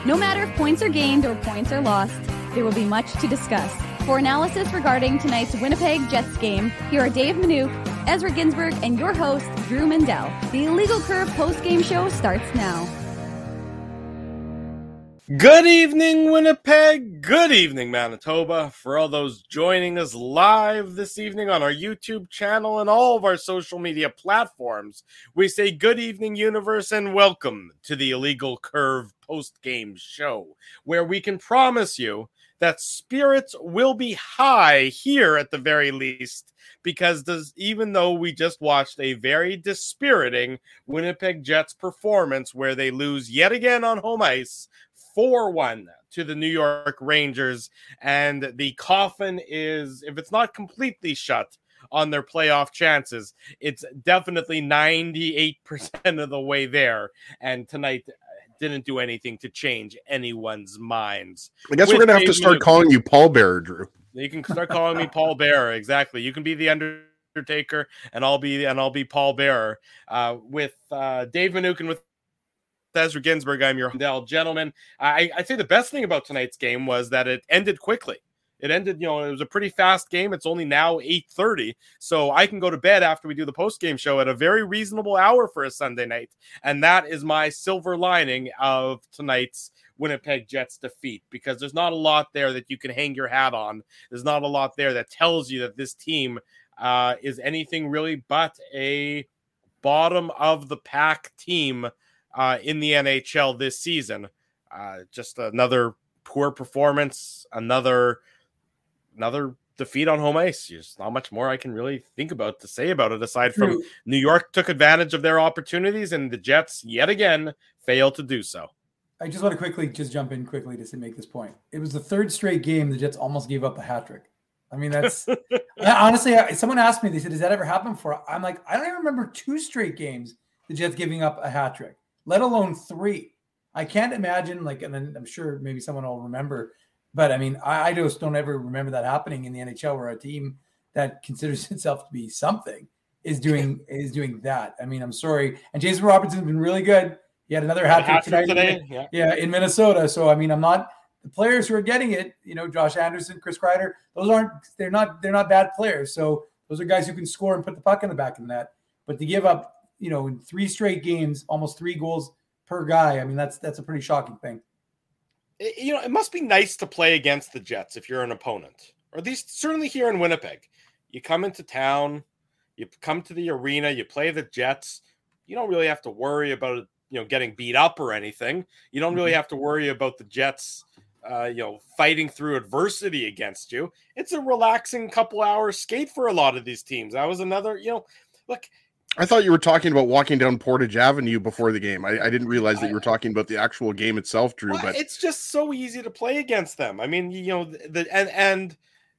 No matter if points are gained or points are lost, there will be much to discuss. For analysis regarding tonight's Winnipeg Jets game, here are Dave Minuk, Ezra Ginsburg, and your host, Drew Mandel. The Illegal Curve post-game show starts now. Good evening, Winnipeg. Good evening, Manitoba. For all those joining us live this evening on our YouTube channel and all of our social media platforms, we say good evening, universe, and welcome to the Illegal Curve post-game show, where we can promise you that spirits will be high here at the very least, because even though we just watched a very dispiriting Winnipeg Jets performance where they lose yet again on home ice, 4-1 to the New York Rangers, and the coffin is, if it's not completely shut on their playoff chances, it's definitely 98% of the way there, and tonight didn't do anything to change anyone's minds. I guess we're going to have to start calling you Paul Bearer, Drew. You can start calling me Paul Bearer, exactly. You can be the Undertaker, and I'll be Paul Bearer. With Dave Minuk and with Ezra Ginsburg, I'm your gentleman. I'd say the best thing about tonight's game was that it ended quickly. It ended, it was a pretty fast game. It's only now 8:30, so I can go to bed after we do the post-game show at a very reasonable hour for a Sunday night, and that is my silver lining of tonight's Winnipeg Jets defeat, because there's not a lot there that you can hang your hat on. There's not a lot there that tells you that this team is anything really but a bottom-of-the-pack team in the NHL this season. Just another poor performance, another defeat on home ice. There's not much more I can really think about to say about it, aside from New York took advantage of their opportunities and the Jets yet again failed to do so. I just want to jump in quickly to make this point. It was the third straight game the Jets almost gave up a hat trick. I mean, that's honestly, someone asked me, they said, does that ever happen before? I'm like, I don't even remember 2 straight games the Jets giving up a hat trick, let alone 3. I can't imagine, and then I'm sure maybe someone will remember, but I mean, I just don't ever remember that happening in the NHL, where a team that considers itself to be something is doing that. I mean, I'm sorry. And Jason Robertson's been really good. He had another hat trick today. In Minnesota. So I mean, I'm not the players who are getting it. Josh Anderson, Chris Kreider. They're not bad players. So those are guys who can score and put the puck in the back of the net. But to give up, in 3 straight games, almost 3 goals per guy, I mean, that's a pretty shocking thing. It must be nice to play against the Jets if you're an opponent, or at least certainly here in Winnipeg. You come into town, you come to the arena, you play the Jets. You don't really have to worry about it, getting beat up or anything. You don't really have to worry about the Jets, fighting through adversity against you. It's a relaxing couple hours skate for a lot of these teams. That was another, look. I thought you were talking about walking down Portage Avenue before the game. I didn't realize that you were talking about the actual game itself, Drew. Well, but it's just so easy to play against them. I mean, the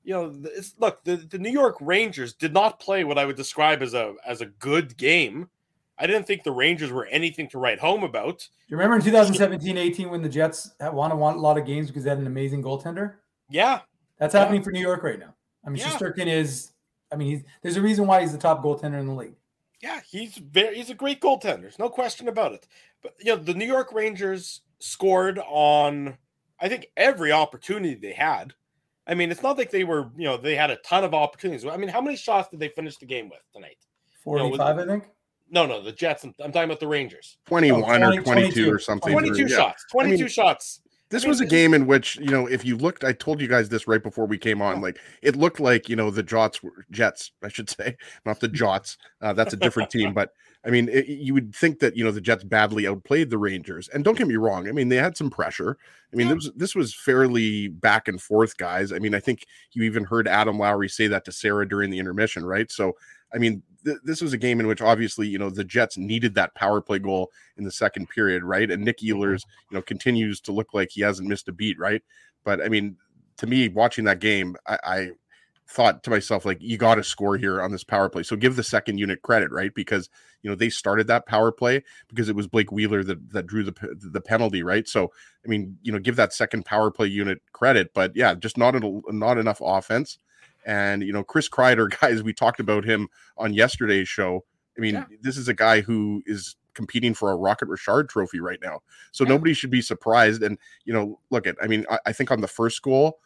New York Rangers did not play what I would describe as a good game. I didn't think the Rangers were anything to write home about. Do you remember in 2017-18 when the Jets won a lot of games because they had an amazing goaltender? Yeah. That's happening for New York right now. I mean, Shesterkin is, there's a reason why he's the top goaltender in the league. Yeah, he's a great goaltender. There's no question about it. But, the New York Rangers scored on, I think, every opportunity they had. I mean, it's not like they were, they had a ton of opportunities. I mean, how many shots did they finish the game with tonight? 45, I think. No, the Jets. I'm talking about the Rangers. 21 or 22 or something. 22 shots. 22 shots. This was a game in which, if you looked, I told you guys this right before we came on, it looked like, the Jets, I should say, not the Jots. That's a different team. But I mean, you would think that, the Jets badly outplayed the Rangers. And don't get me wrong. I mean, they had some pressure. I mean, this was fairly back and forth, guys. I mean, I think you even heard Adam Lowry say that to Sarah during the intermission, right? So, I mean, this was a game in which obviously, the Jets needed that power play goal in the second period, right? And Nick Ehlers, continues to look like he hasn't missed a beat, right? But I mean, to me, watching that game, I thought to myself, you got to score here on this power play. So give the second unit credit, right? Because, they started that power play because it was Blake Wheeler that drew the penalty, right? So, I mean, give that second power play unit credit, but yeah, just not enough offense. And, Chris Kreider, guys, we talked about him on yesterday's show. I mean, This is a guy who is competing for a Rocket Richard trophy right now. So nobody should be surprised. And, look I mean, I think on the first goal,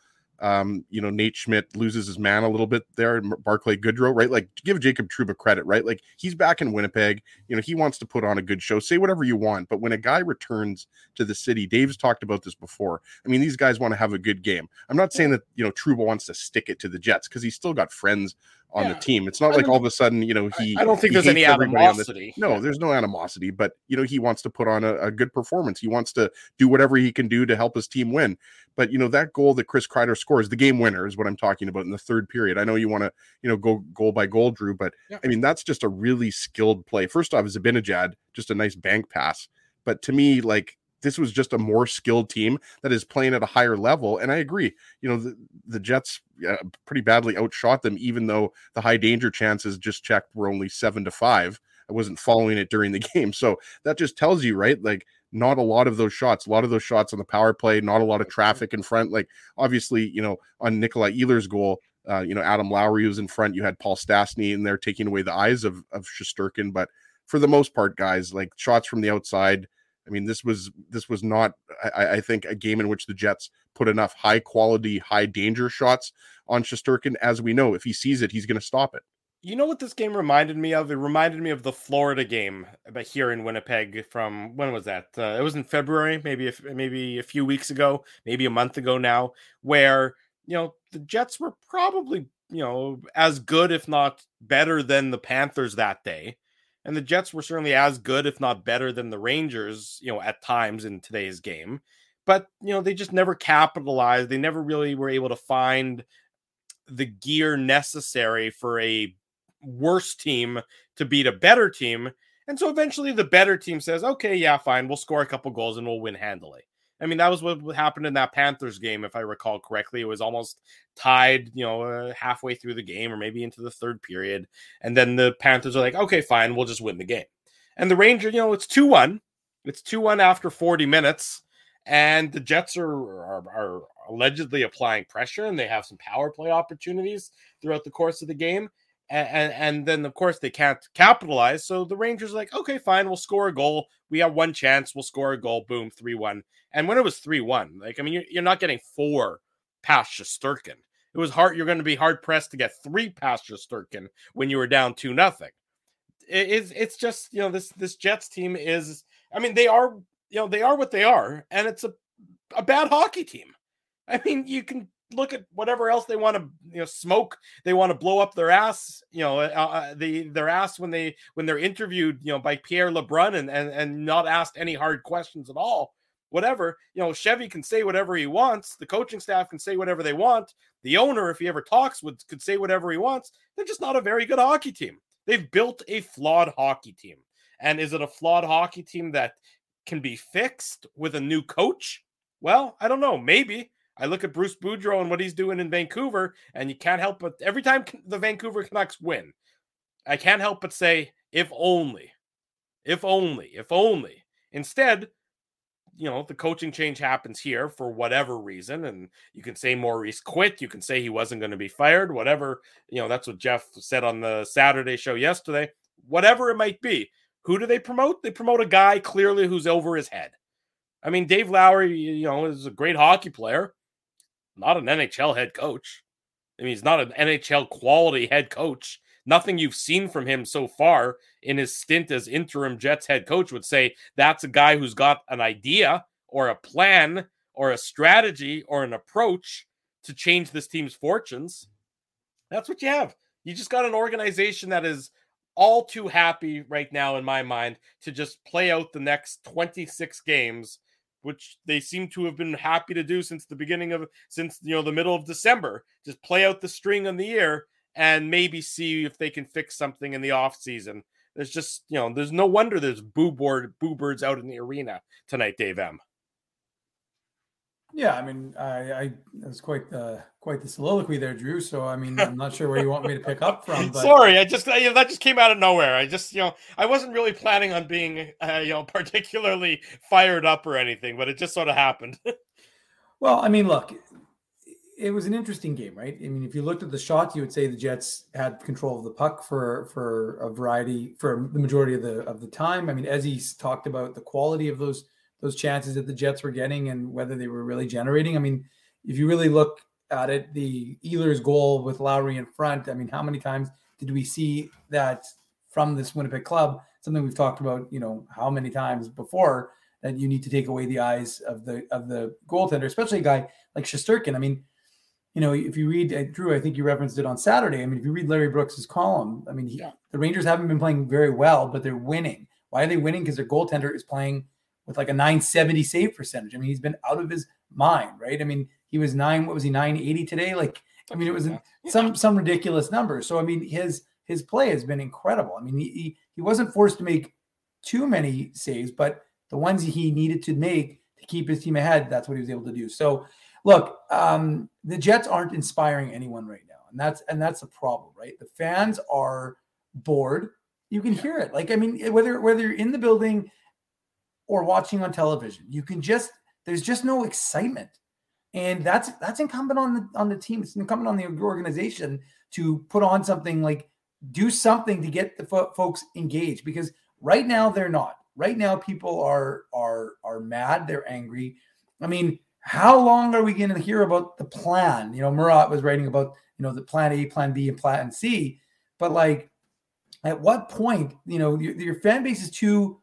Nate Schmidt loses his man a little bit there. Barclay Goodrow, right? Like, give Jacob Trouba credit, right? Like, he's back in Winnipeg. He wants to put on a good show. Say whatever you want, but when a guy returns to the city, Dave's talked about this before. I mean, these guys want to have a good game. I'm not saying that Trouba wants to stick it to the Jets because he's still got friends on the team. It's not like all of a sudden, he. I don't think there's any animosity. No, there's no animosity, but he wants to put on a good performance. He wants to do whatever he can do to help his team win. But that goal that Chris Kreider scores, the game winner, is what I'm talking about in the third period. I know you want to, go goal by goal, Drew, but I mean that's just a really skilled play. First off, is Zibanejad, just a nice bank pass. But to me, like, this was just a more skilled team that is playing at a higher level. And I agree, the Jets pretty badly outshot them, even though the high danger chances just checked were only 7-5. I wasn't following it during the game. So that just tells you, right? Like, not a lot of those shots on the power play, not a lot of traffic in front. Like, obviously, on Nikolai Ehlers' goal, Adam Lowry was in front. You had Paul Stastny in there taking away the eyes of Shesterkin. But for the most part, guys, like, shots from the outside, I mean, this was not, I think, a game in which the Jets put enough high quality, high danger shots on Shesterkin. As we know, if he sees it, he's going to stop it. You know what this game reminded me of? It reminded me of the Florida game here in Winnipeg from, when was that? It was in February, maybe a few weeks ago, maybe a month ago now, where, the Jets were probably, as good, if not better than the Panthers that day. And the Jets were certainly as good, if not better than the Rangers, at times in today's game. But, they just never capitalized. They never really were able to find the gear necessary for a worse team to beat a better team. And so eventually the better team says, okay, yeah, fine, we'll score a couple goals and we'll win handily. I mean, that was what happened in that Panthers game, if I recall correctly. It was almost tied, halfway through the game or maybe into the third period. And then the Panthers are like, okay, fine, we'll just win the game. And the Rangers, it's 2-1. It's 2-1 after 40 minutes. And the Jets are allegedly applying pressure, and they have some power play opportunities throughout the course of the game. And then, of course, they can't capitalize. So the Rangers are like, okay, fine, we'll score a goal. We have one chance. We'll score a goal. Boom, 3-1. And when it was 3-1, like, I mean, you're not getting 4 past Shesterkin. It was hard. You're going to be hard pressed to get 3 past Shesterkin when you were down 2-0. It's just, this Jets team is, I mean, they are what they are. And it's a bad hockey team. I mean, you can look at whatever else they want to, smoke. They want to blow up their ass, their ass when they're interviewed, by Pierre LeBrun and not asked any hard questions at all. Whatever, Chevy can say whatever he wants. The coaching staff can say whatever they want. The owner, if he ever talks, could say whatever he wants. They're just not a very good hockey team. They've built a flawed hockey team. And is it a flawed hockey team that can be fixed with a new coach? Well, I don't know. Maybe. I look at Bruce Boudreau and what he's doing in Vancouver, and you can't help but every time the Vancouver Canucks win, I can't help but say, if only. Instead, the coaching change happens here for whatever reason, and you can say Maurice quit. You can say he wasn't going to be fired, whatever. That's what Jeff said on the Saturday show yesterday. Whatever it might be. Who do they promote? They promote a guy clearly who's over his head. I mean, Dave Lowry, is a great hockey player. Not an NHL head coach. I mean, he's not an NHL quality head coach. Nothing you've seen from him so far in his stint as interim Jets head coach would say that's a guy who's got an idea or a plan or a strategy or an approach to change this team's fortunes. That's what you have. You just got an organization that is all too happy right now, in my mind, to just play out the next 26 games, which they seem to have been happy to do since the middle of December. Just play out the string on the year and maybe see if they can fix something in the off season. There's just, there's no wonder there's boo birds out in the arena tonight, Dave M. Yeah, I mean, I that was quite the soliloquy there, Drew. So, I mean, I'm not sure where you want me to pick up from. But... Sorry, that just came out of nowhere. I just, I wasn't really planning on being, particularly fired up or anything, but it just sort of happened. Well, I mean, look, it was an interesting game, right? I mean, if you looked at the shots, you would say the Jets had control of the puck for a variety, for the majority of the time. I mean, Ezzy's talked about the quality of those chances that the Jets were getting and whether they were really generating. I mean, if you really look at it, the Ehlers goal with Lowry in front, I mean, how many times did we see that from this Winnipeg club? Something we've talked about, how many times before, that you need to take away the eyes of the goaltender, especially a guy like Shesterkin. I mean, if you read, Drew, I think you referenced it on Saturday. I mean, if you read Larry Brooks's column, I mean, the Rangers haven't been playing very well, but they're winning. Why are they winning? Because their goaltender is playing with like a 970 save percentage. I mean, he's been out of his mind, right? I mean, he was 980 today? Like, I mean, it was some ridiculous number. So, I mean, his play has been incredible. I mean, he wasn't forced to make too many saves, but the ones he needed to make to keep his team ahead, that's what he was able to do. So, look, the Jets aren't inspiring anyone right now, and that's the problem, right? The fans are bored. You can hear it. Like, I mean, whether you're in the building or watching on television, there's just no excitement, and that's incumbent on the team. It's incumbent on the organization to put on something, like do something to get the folks engaged, because right now they're not. Right now, people are mad. They're angry. I mean, how long are we going to hear about the plan? Murat was writing about, the plan A, plan B, and plan C. But like, at what point, your fan base is too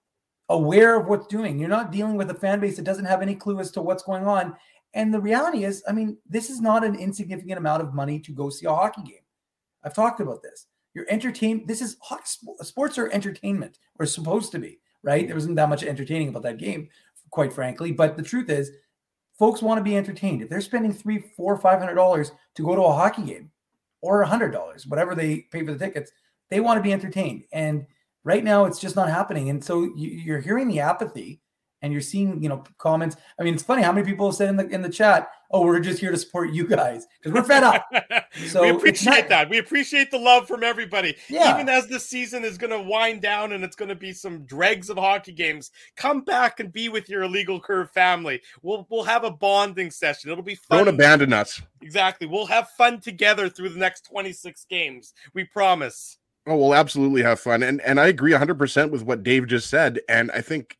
aware of what's doing. You're not dealing with a fan base that doesn't have any clue as to what's going on. And the reality is, I mean, this is not an insignificant amount of money to go see a hockey game. I've talked about this. You're entertained. This is sports are entertainment, or supposed to be, right? There wasn't that much entertaining about that game, quite frankly. But the truth is, folks want to be entertained. If they're spending $300, $400, $500 to go to a hockey game, or $100, whatever they pay for the tickets, they want to be entertained. And right now, it's just not happening. And so you're hearing the apathy, and you're seeing, comments. I mean, it's funny how many people have said in the chat, "Oh, we're just here to support you guys because we're fed up." So we appreciate that. We appreciate the love from everybody. Yeah. Even as the season is going to wind down and it's going to be some dregs of hockey games, come back and be with your Illegal Curve family. We'll have a bonding session. It'll be fun. Don't abandon us. Exactly. We'll have fun together through the next 26 games. We promise. Oh, we'll absolutely have fun. And I agree 100% with what Dave just said. And I think,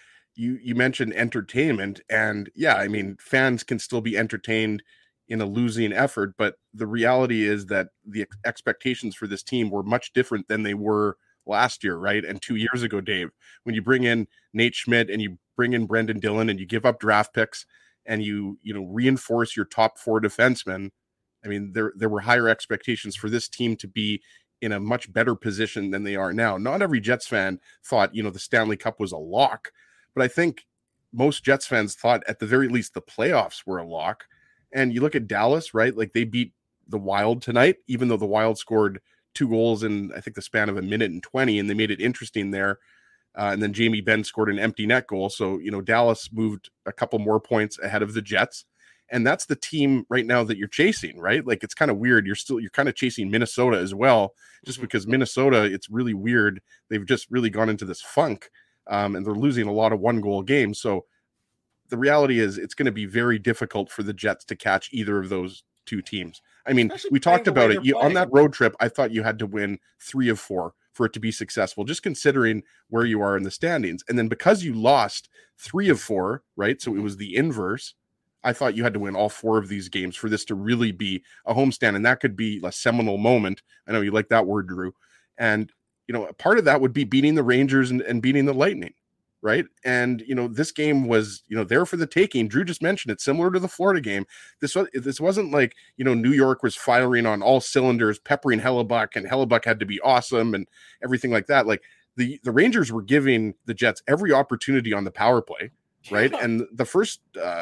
you mentioned entertainment, and yeah, I mean, fans can still be entertained in a losing effort, but the reality is that the expectations for this team were much different than they were last year, right? And 2 years ago, Dave, when you bring in Nate Schmidt and you bring in Brendan Dillon and you give up draft picks and you reinforce your top four defensemen, I mean, there were higher expectations for this team to be in a much better position than they are now. Not every Jets fan thought, the Stanley Cup was a lock, but I think most Jets fans thought at the very least the playoffs were a lock. And you look at Dallas, right? Like, they beat the Wild tonight, even though the Wild scored 2 goals in, I think, the span of 1:20, and they made it interesting there. And then Jamie Benn scored an empty net goal. So, Dallas moved a couple more points ahead of the Jets. And that's the team right now that you're chasing, right? Like, it's kind of weird. You're kind of chasing Minnesota as well, just because Minnesota, it's really weird. They've just really gone into this funk, and they're losing a lot of 1-goal games. So the reality is it's going to be very difficult for the Jets to catch either of those two teams. I mean, we talked about it. On that road trip, I thought you had to win 3 of 4 for it to be successful, just considering where you are in the standings. And then because you lost 3 of 4, right? So it was the inverse. I thought you had to win all 4 of these games for this to really be a homestand. And that could be a seminal moment. I know you like that word, Drew. And, a part of that would be beating the Rangers and beating the Lightning, right? And, this game was, there for the taking. Drew just mentioned it, similar to the Florida game. This wasn't like, New York was firing on all cylinders, peppering Hellebuck, and Hellebuck had to be awesome and everything like that. Like, the Rangers were giving the Jets every opportunity on the power play, right? Yeah. And the first,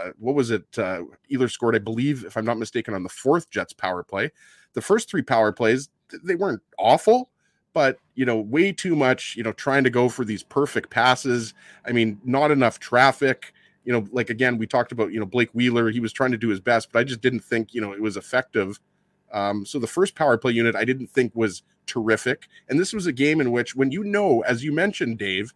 Ehlers scored, I believe, if I'm not mistaken, on the 4th Jets power play. The first 3 power plays, they weren't awful, but, way too much, trying to go for these perfect passes. I mean, not enough traffic, like, again, we talked about, Blake Wheeler, he was trying to do his best, but I just didn't think, it was effective. So the first power play unit, I didn't think was terrific. And this was a game in which, when as you mentioned, Dave,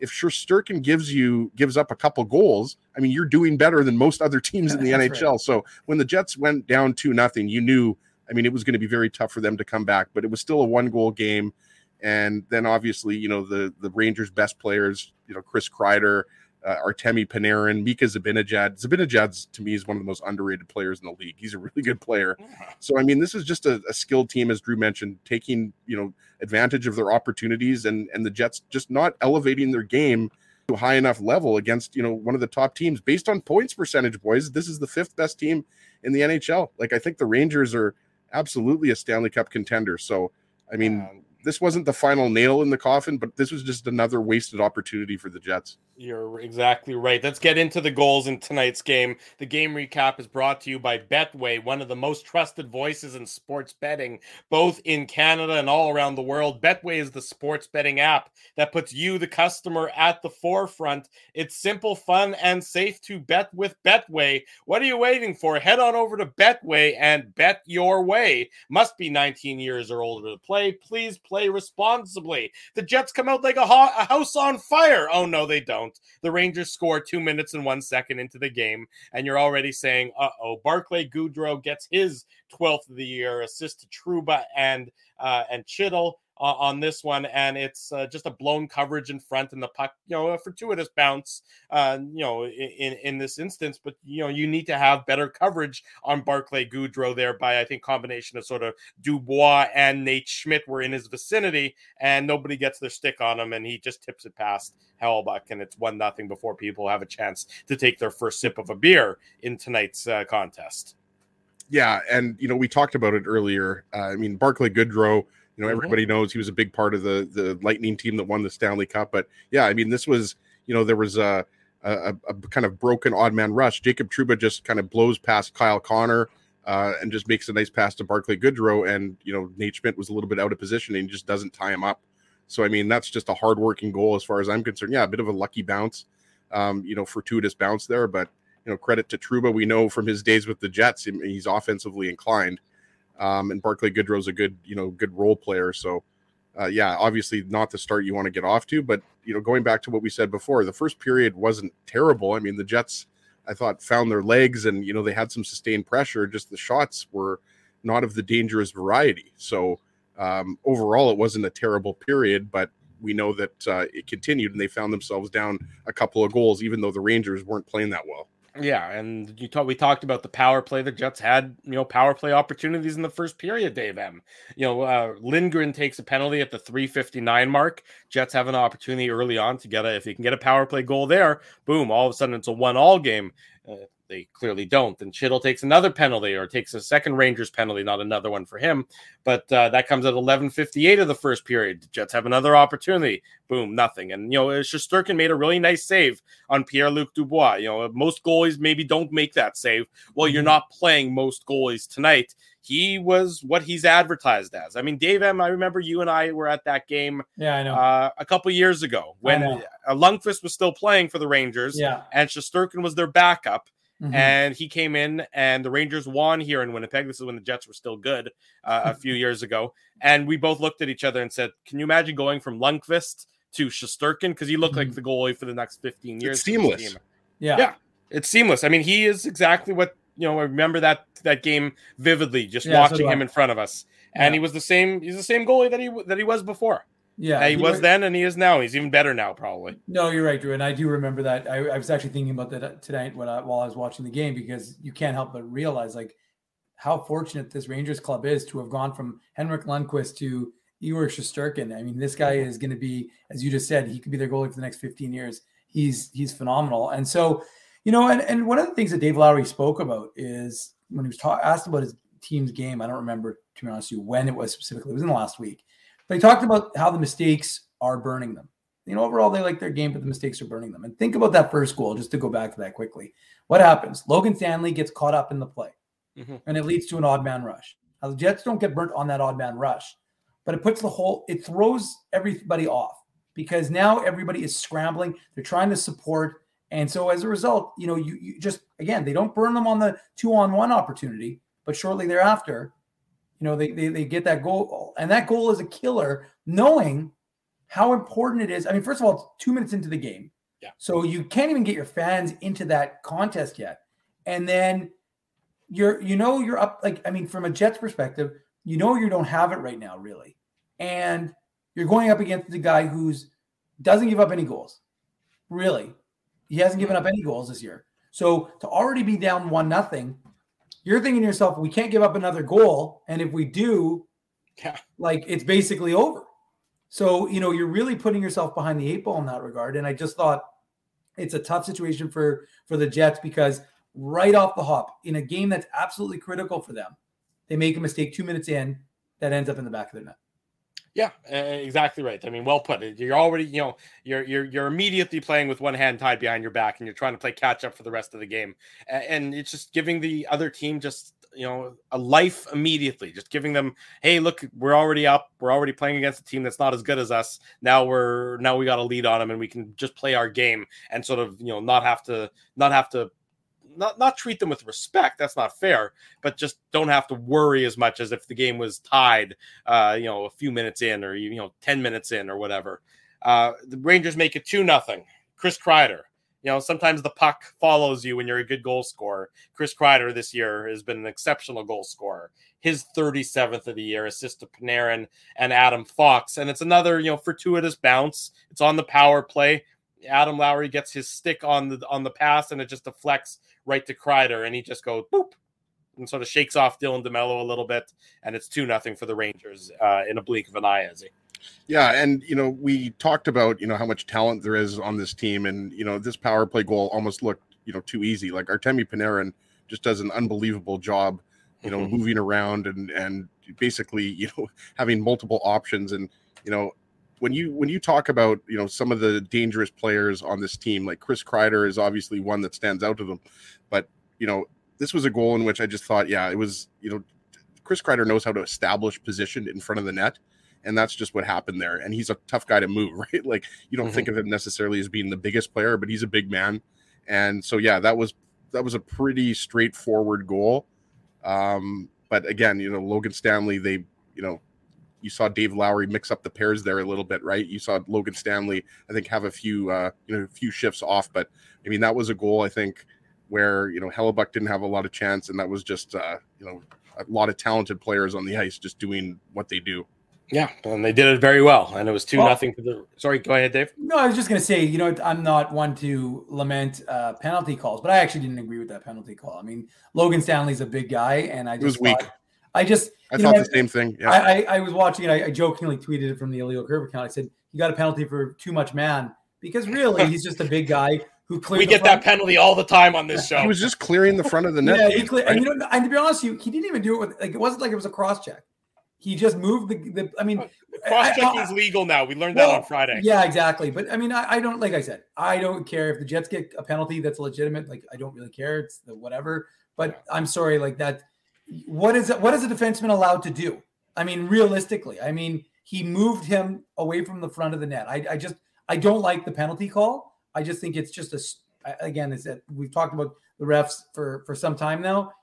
if Shesterkin gives up a couple goals, I mean, you're doing better than most other teams in the NHL. Right. So when the Jets went down 2-0, you knew, I mean, it was going to be very tough for them to come back, but it was still a 1-goal game. And then obviously, you know, the Rangers' best players, you know, Chris Kreider, Artemi Panarin, Mika Zibanejad. Zibanejad's, to me, is one of the most underrated players in the league. He's a really good player. So, I mean, this is just a skilled team, as Drew mentioned, taking, you know, advantage of their opportunities, and the Jets just not elevating their game to a high enough level against, you know, one of the top teams. Based on points percentage, boys, this is the 5th best team in the NHL. Like, I think the Rangers are absolutely a Stanley Cup contender. So, I mean, this wasn't the final nail in the coffin, but this was just another wasted opportunity for the Jets. You're exactly right. Let's get into the goals in tonight's game. The game recap is brought to you by Betway, one of the most trusted voices in sports betting, both in Canada and all around the world. Betway is the sports betting app that puts you, the customer, at the forefront. It's simple, fun, and safe to bet with Betway. What are you waiting for? Head on over to Betway and bet your way. Must be 19 years or older to play. Please play responsibly. The Jets come out like a house on fire. Oh, no, they don't. The Rangers score 2 minutes and 1 second into the game, and you're already saying, uh-oh. Barclay Goodrow gets his 12th of the year assist to Trouba and Chittle on this one, and it's just a blown coverage in front, and the puck, you know, a fortuitous bounce, you know, in this instance. But, you know, you need to have better coverage on Barclay Goodrow there by, I think, combination of sort of Dubois and Nate Schmidt were in his vicinity, and nobody gets their stick on him, and he just tips it past Hellebuyck, and it's 1-0 before people have a chance to take their first sip of a beer in tonight's contest. Yeah, and, you know, we talked about it earlier. I mean, Barclay Goodrow, you know, everybody knows he was a big part of the Lightning team that won the Stanley Cup. But yeah, I mean, this was, you know, there was a kind of broken odd man rush. Jacob Trouba just kind of blows past Kyle Connor and just makes a nice pass to Barclay Goodrow. And, you know, Nate Schmidt was a little bit out of position and he just doesn't tie him up. So, I mean, that's just a hardworking goal as far as I'm concerned. Yeah, a bit of a lucky bounce, you know, fortuitous bounce there. But, you know, credit to Trouba. We know from his days with the Jets, he's offensively inclined. And Barclay Goodrow's a good, you know, good role player. So, yeah, obviously not the start you want to get off to. But, you know, going back to what we said before, the first period wasn't terrible. I mean, the Jets, I thought, found their legs and, you know, they had some sustained pressure. Just the shots were not of the dangerous variety. So, overall, it wasn't a terrible period. But we know that it continued and they found themselves down a couple of goals, even though the Rangers weren't playing that well. Yeah, and we talked about the power play. The Jets had, you know, power play opportunities in the first period, Dave M. You know, Lindgren takes a penalty at the 3:59 mark. Jets have an opportunity early on to get if he can get a power play goal there, boom, all of a sudden it's a 1-1 game. They clearly don't. And Chittle takes another penalty or takes a second Rangers penalty, not another one for him. But that comes at 11:58 of the first period. The Jets have another opportunity. Boom, nothing. And, you know, Shesterkin made a really nice save on Pierre-Luc Dubois. You know, most goalies maybe don't make that save. Well, you're not playing most goalies tonight. He was what he's advertised as. I mean, Dave M., I remember you and I were at that game a couple years ago when Lundqvist was still playing for the Rangers and Shesterkin was their backup. Mm-hmm. And he came in and the Rangers won here in Winnipeg. This is when the Jets were still good a few years ago. And we both looked at each other and said, can you imagine going from Lundqvist to Shesterkin? Because he looked like the goalie for the next 15 years. It's seamless. Yeah, it's seamless. I mean, he is exactly what, you know, I remember that game vividly, just watching him in front of us. And he was the same. He's the same goalie that he was before. Yeah, he was then and he is now. He's even better now, probably. No, you're right, Drew. And I do remember that. I was actually thinking about that tonight while I was watching the game, because you can't help but realize like how fortunate this Rangers club is to have gone from Henrik Lundqvist to Igor Shesterkin. I mean, this guy is going to be, as you just said, he could be their goalie for the next 15 years. He's phenomenal. And so, you know, and one of the things that Dave Lowry spoke about is when he was asked about his team's game. I don't remember, to be honest with you, when it was specifically. It was in the last week. But he talked about how the mistakes are burning them. You know, overall, they like their game, but the mistakes are burning them. And think about that first goal, just to go back to that quickly. What happens? Logan Stanley gets caught up in the play, and it leads to an odd man rush. Now, the Jets don't get burnt on that odd man rush, but it throws everybody off because now everybody is scrambling. They're trying to support. And so as a result, you know, you just, again, they don't burn them on the 2-on-1 opportunity, but shortly thereafter, you know, they get that goal, and that goal is a killer, knowing how important it is. I mean, first of all, it's 2 minutes into the game. Yeah. So you can't even get your fans into that contest yet. And then you're up, like, I mean, from a Jets perspective, you don't have it right now, really. And you're going up against the guy who's doesn't give up any goals. Really. He hasn't given up any goals this year. So to already be down 1-0, you're thinking to yourself, we can't give up another goal. And if we do, like, it's basically over. So, you're really putting yourself behind the 8 ball in that regard. And I just thought it's a tough situation for the Jets, because right off the hop, in a game that's absolutely critical for them, they make a mistake 2 minutes in that ends up in the back of their net. Yeah, exactly right. I mean, well put. You're already, you're immediately playing with one hand tied behind your back, and you're trying to play catch up for the rest of the game. And it's just giving the other team just, a life immediately, just giving them, hey, look, we're already up. We're already playing against a team that's not as good as us. Now we got a lead on them, and we can just play our game and sort of, not have to not treat them with respect. That's not fair, but just don't have to worry as much as if the game was tied, a few minutes in, or 10 minutes in, or whatever. The Rangers make it 2-0. Chris Kreider. Sometimes the puck follows you when you're a good goal scorer. Chris Kreider this year has been an exceptional goal scorer. His 37th of the year, assist to Panarin and Adam Fox. And it's another, fortuitous bounce. It's on the power play. Adam Lowry gets his stick on the pass, and it just deflects right to Kreider, and he just goes boop and sort of shakes off Dylan DeMello a little bit, and it's 2-0 for the Rangers in a blink of an eye, Izzy. Yeah, and we talked about how much talent there is on this team, and this power play goal almost looked too easy. Like, Artemi Panarin just does an unbelievable job, moving around and basically having multiple options. And when you talk about some of the dangerous players on this team, like Chris Kreider is obviously one that stands out to them, but this was a goal in which I just thought, it was Chris Kreider knows how to establish position in front of the net. And that's just what happened there. And he's a tough guy to move, right? Like, you don't think of him necessarily as being the biggest player, but he's a big man. And so, that was a pretty straightforward goal. But again, Logan Stanley, they, you saw Dave Lowry mix up the pairs there a little bit, right? You saw Logan Stanley, I think, have a few shifts off. But I mean, that was a goal, I think, where, Hellebuck didn't have a lot of chance. And that was just, a lot of talented players on the ice just doing what they do. Yeah, and they did it very well, and it was 2-0 for the. Sorry, go ahead, Dave. No, I was just going to say, I'm not one to lament penalty calls, but I actually didn't agree with that penalty call. I mean, Logan Stanley's a big guy, and I just weak. I thought the same thing. Yeah. I was watching it. I jokingly tweeted it from the Illegal Curve account. I said, "You got a penalty for too much man," because really, he's just a big guy who cleared. We get that penalty all the time on this show. He was just clearing the front of the net. Yeah, he cleared, right? And to be honest with you, he didn't even do it with it wasn't like it was a cross check. He just moved the I mean, cross-checking is legal now. We learned that on Friday. Yeah, exactly. But I mean, I don't, like I said, I don't care if the Jets get a penalty that's legitimate. Like, I don't really care. It's the whatever. But I'm sorry, like that. What is a defenseman allowed to do? I mean, realistically, I mean, he moved him away from the front of the net. I don't like the penalty call. I just think it's just again, is that we've talked about the refs for some time now.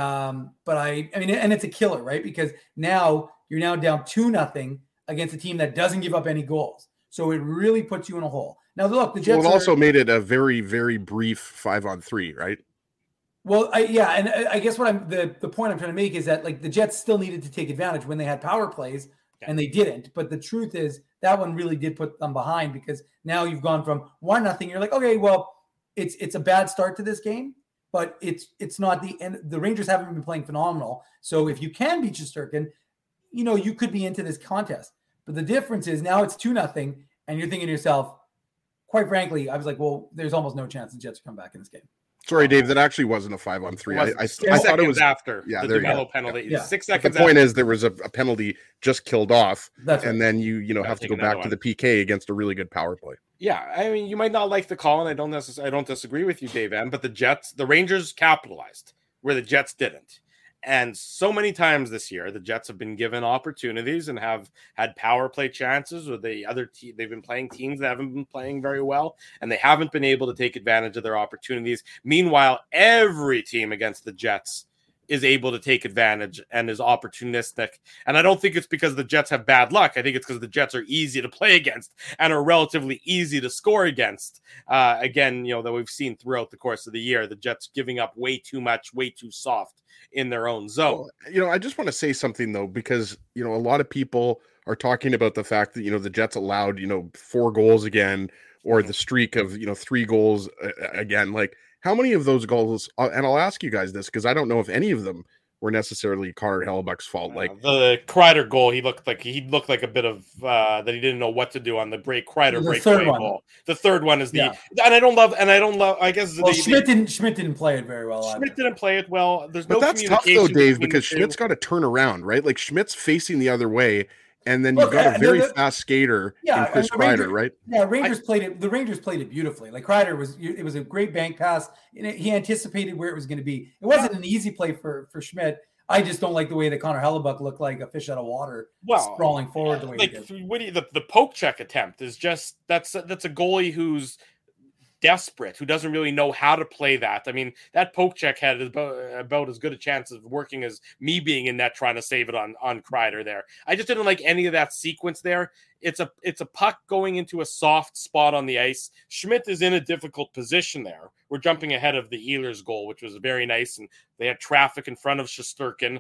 But I mean, and it's a killer, right? Because now you're down 2-0 against a team that doesn't give up any goals. So it really puts you in a hole. Now, look, the Jets also made it a very, very brief 5-on-3, right? Well, and I guess what the point I'm trying to make is that, like, the Jets still needed to take advantage when they had power plays, and they didn't. But the truth is that one really did put them behind, because now you've gone from 1-0. You're like, okay, well, it's a bad start to this game. But it's not the end. The Rangers haven't been playing phenomenal. So if you can beat Shesterkin, you could be into this contest. But the difference is now it's 2-0, and you're thinking to yourself, quite frankly, I was like, well, there's almost no chance the Jets will come back in this game. Sorry, Dave, that actually wasn't a 5-on-3. I thought it was after the DeMello penalty. Yeah. 6 seconds. The point is there was a penalty just killed off, That's right. and then you have to go back to the PK against a really good power play. Yeah, I mean, you might not like the call, and I don't disagree with you, Dave M, but the Rangers capitalized where the Jets didn't. And so many times this year, the Jets have been given opportunities and have had power play chances, or they've been playing teams that haven't been playing very well, and they haven't been able to take advantage of their opportunities. Meanwhile, every team against the Jets is able to take advantage and is opportunistic. And I don't think it's because the Jets have bad luck. I think it's because the Jets are easy to play against and are relatively easy to score against. Again, that we've seen throughout the course of the year, the Jets giving up way too much, way too soft in their own zone. Well, I just want to say something though, because, a lot of people are talking about the fact that, the Jets allowed, 4 goals again, or the streak of, 3 goals again. Like, how many of those goals, and I'll ask you guys this because I don't know if any of them were necessarily Connor Hellebuyck's fault. Like the Kreider goal, he looked like a bit of that he didn't know what to do on the Kreider breakaway goal. The third one is and I don't love. I guess Schmidt didn't play it very well. Schmidt didn't play it well. But that's tough though, Dave, because Schmidt's got to turn around, right? Like Schmidt's facing the other way. And then you've got a very fast skater in Chris Kreider, right? Yeah, Rangers played it. The Rangers played it beautifully. Like Kreider it was a great bank pass. He anticipated where it was going to be. It wasn't an easy play for Schmidt. I just don't like the way that Connor Hellebuyck looked like a fish out of water, sprawling forward the way he did. The poke check attempt is just that's a goalie who's desperate, who doesn't really know how to play that. I mean, that poke check had about as good a chance of working as me being in net trying to save it on Kreider there. I just didn't like any of that sequence there. It's a puck going into a soft spot on the ice. Schmidt is in a difficult position there. We're jumping ahead of the Ehlers goal, which was very nice, and they had traffic in front of Shesterkin.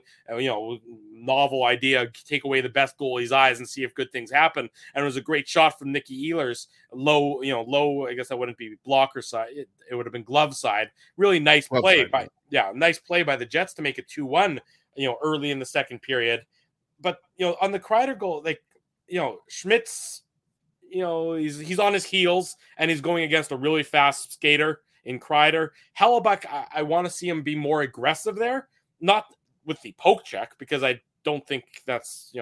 Novel idea, take away the best goalie's eyes and see if good things happen. And it was a great shot from Nicky Ehlers, low. I guess that wouldn't be blocker side; it would have been glove side. Really nice play nice play by the Jets to make it 2-1. Early in the second period, but on the Kreider goal, Schmidt's, he's on his heels and he's going against a really fast skater in Kreider. Hellebuyck, I want to see him be more aggressive there, not with the poke check, because I don't think that's,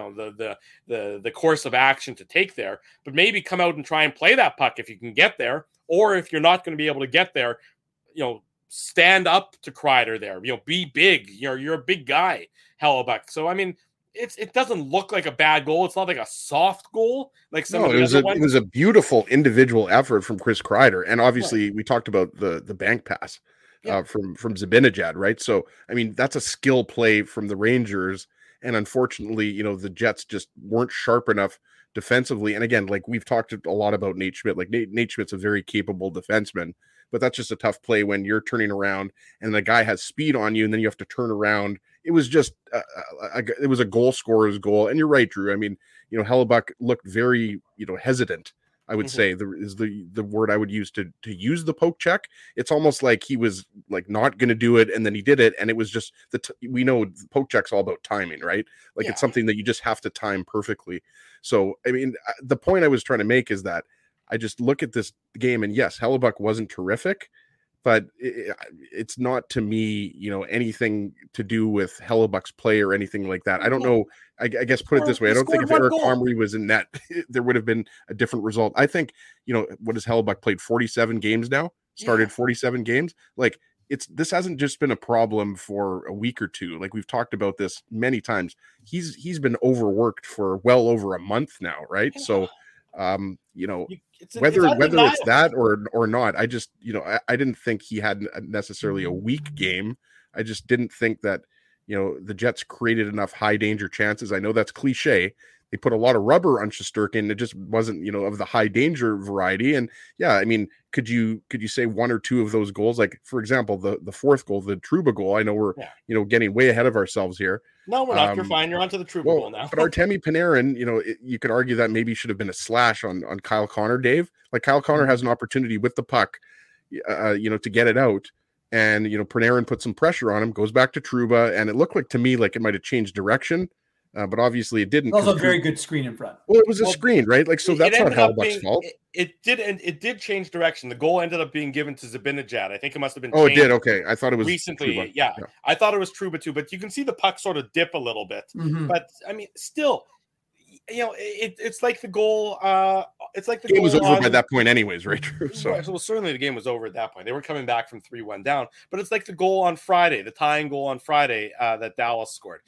the course of action to take there, but maybe come out and try and play that puck if you can get there, or if you're not going to be able to get there, stand up to Kreider there, be big. You're a big guy, Hellebuyck. So, I mean, it doesn't look like a bad goal. It's not like a soft goal like some of the other ones. It was a beautiful individual effort from Chris Kreider, and obviously we talked about the bank pass from Zibanejad, right? So I mean that's a skill play from the Rangers, and unfortunately, the Jets just weren't sharp enough defensively. And again, like we've talked a lot about Nate Schmidt. Like Nate Schmidt's a very capable defenseman, but that's just a tough play when you're turning around and the guy has speed on you, and then you have to turn around. It was just it was a goal scorer's goal. And you're right, Drew. I mean, Hellebuyck looked very, hesitant, I would say is the word I would use to use the poke check. It's almost like he was like not going to do it, and then he did it, and it was just we know the poke check's all about timing, right? Like it's something that you just have to time perfectly. So I mean, the point I was trying to make is that I just look at this game, and yes, Hellebuyck wasn't terrific, but it's not to me, anything to do with Hellebuyck's play or anything like that. I don't know. I guess put it this way. I don't think if Eric Comrie was in net, there would have been a different result. I think, what has Hellebuyck played 47 games now, started 47 games. Like this hasn't just been a problem for a week or two. Like we've talked about this many times. He's been overworked for well over a month now. Right. So, whether it's that or not, I just, I didn't think he had necessarily a weak game. I just didn't think that, the Jets created enough high danger chances. I know that's cliche. They put a lot of rubber on Shesterkin. It just wasn't, of the high danger variety. And yeah, I mean, could you say one or two of those goals? Like for example, the fourth goal, the Trouba goal, I know we're, getting way ahead of ourselves here. No, we're not. You're fine. You're onto the Trouba goal now. But Artemi Panarin, you could argue that maybe should have been a slash on Kyle Connor, Dave. Like Kyle Connor has an opportunity with the puck, to get it out. And, Panarin put some pressure on him, goes back to Trouba. And it looked like to me, like it might've changed direction. But obviously it didn't. It was also a very good screen in front. Well, it was a screen, right? Like, so that's not Hellebuyck's fault. It did change direction. The goal ended up being given to Zibanejad. I think it must have been. Oh, it did. Okay. I thought it was recently. Yeah. I thought it was Trouba too, but you can see the puck sort of dip a little bit. Mm-hmm. But I mean, still, it's like the goal. It's like the game was over by that point, anyways, right? So well, certainly the game was over at that point. They were coming back from 3-1 down, but it's like the goal on Friday, the tying goal on Friday that Dallas scored.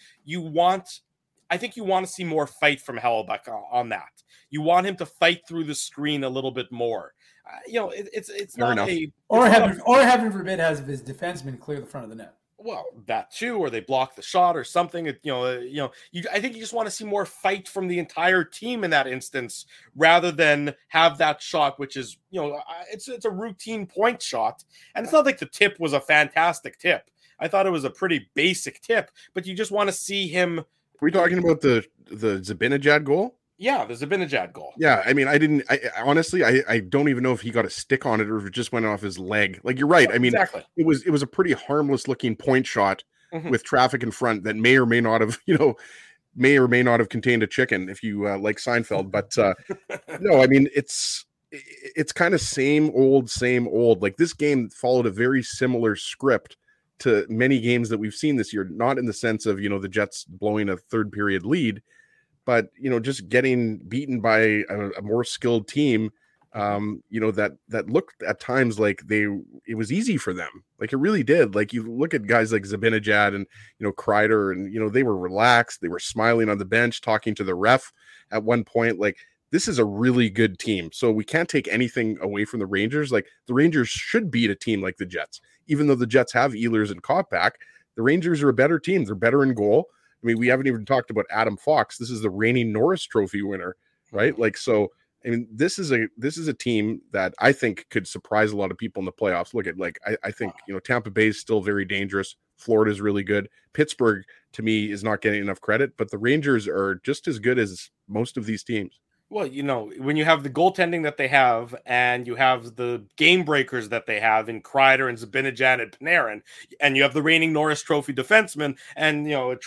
I think you want to see more fight from Hellebuyck on that. You want him to fight through the screen a little bit more. It's not a heaven forbid has his defenseman clear the front of the net. Well, that too, or they block the shot or something. I think you just want to see more fight from the entire team in that instance, rather than have that shot, which is, it's a routine point shot, and it's not like the tip was a fantastic tip. I thought it was a pretty basic tip, but you just want to see him. Are we talking about the Zibanejad goal? Yeah, the Zibanejad goal. Yeah, I mean, I honestly don't even know if he got a stick on it or if it just went off his leg. Like, you're right. I mean, exactly. It was a pretty harmless looking point shot with traffic in front that may or may not have contained a chicken, if you like Seinfeld. But no, I mean, it's kind of same old. Like, this game followed a very similar script to many games that we've seen this year, not in the sense of, the Jets blowing a third period lead, but just getting beaten by a more skilled team, that looked at times like it was easy for them. Like, it really did. Like, you look at guys like Zibanejad and Kreider, and they were relaxed, they were smiling on the bench, talking to the ref at one point. Like, this is a really good team. So we can't take anything away from the Rangers. Like, the Rangers should beat a team like the Jets, even though the Jets have Ehlers and Kopp back. The Rangers are a better team. They're better in goal. I mean, we haven't even talked about Adam Fox. This is the reigning Norris Trophy winner, right? Like, so, I mean, this is a team that I think could surprise a lot of people in the playoffs. Look at, like, I think, Tampa Bay is still very dangerous. Florida is really good. Pittsburgh, to me, is not getting enough credit, but the Rangers are just as good as most of these teams. Well, when you have the goaltending that they have, and you have the game breakers that they have in Kreider and Zibanejad and Panarin, and you have the reigning Norris Trophy defenseman, and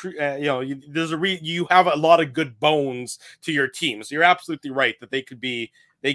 you have a lot of good bones to your team. So you're absolutely right that they can be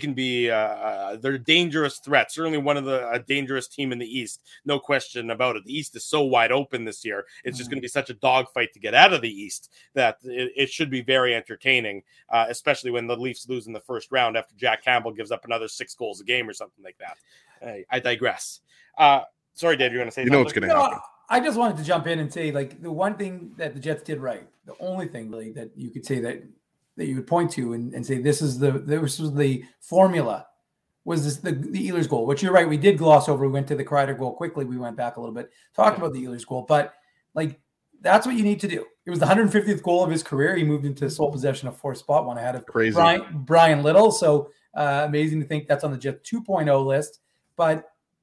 they're dangerous threats. Certainly one of a dangerous team in the East, no question about it. The East is so wide open this year. It's just going to be such a dogfight to get out of the East that it should be very entertaining, especially when the Leafs lose in the first round after Jack Campbell gives up another 6 goals a game or something like that. I digress. Sorry, Dave, you're going to say something? It's going to happen. I just wanted to jump in and say, like, the one thing that the Jets did right, the only thing really that you could say that you would point to and say this was the formula, was the Ehlers goal, which you're right, we did gloss over. We went to the Kreider goal quickly. We went back a little bit, talked about the Ehlers goal, but like, that's what you need to do. It was the 150th goal of his career. He moved into sole possession of fourth spot, one ahead of Brian Little. So amazing to think that's on the Jet 2.0 list. But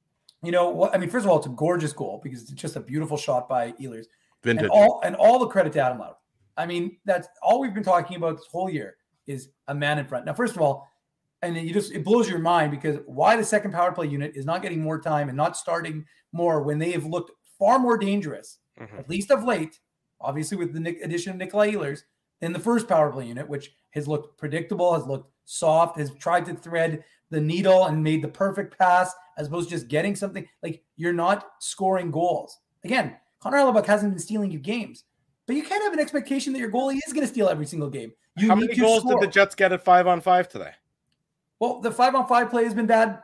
first of all, it's a gorgeous goal because it's just a beautiful shot by Ehlers. Vintage. And all the credit to Adam Lowry. I mean, that's all we've been talking about this whole year is a man in front. Now, first of all, and it blows your mind because why the second power play unit is not getting more time and not starting more when they have looked far more dangerous, at least of late, obviously with the addition of Nikolai Ehlers, than the first power play unit, which has looked predictable, has looked soft, has tried to thread the needle and made the perfect pass as opposed to just getting something. Like, you're not scoring goals. Again, Connor Hellebuyck hasn't been stealing you games. But you can't have an expectation that your goalie is going to steal every single game. How many goals did the Jets get at 5-on-5 today? Well, the 5-on-5 play has been bad.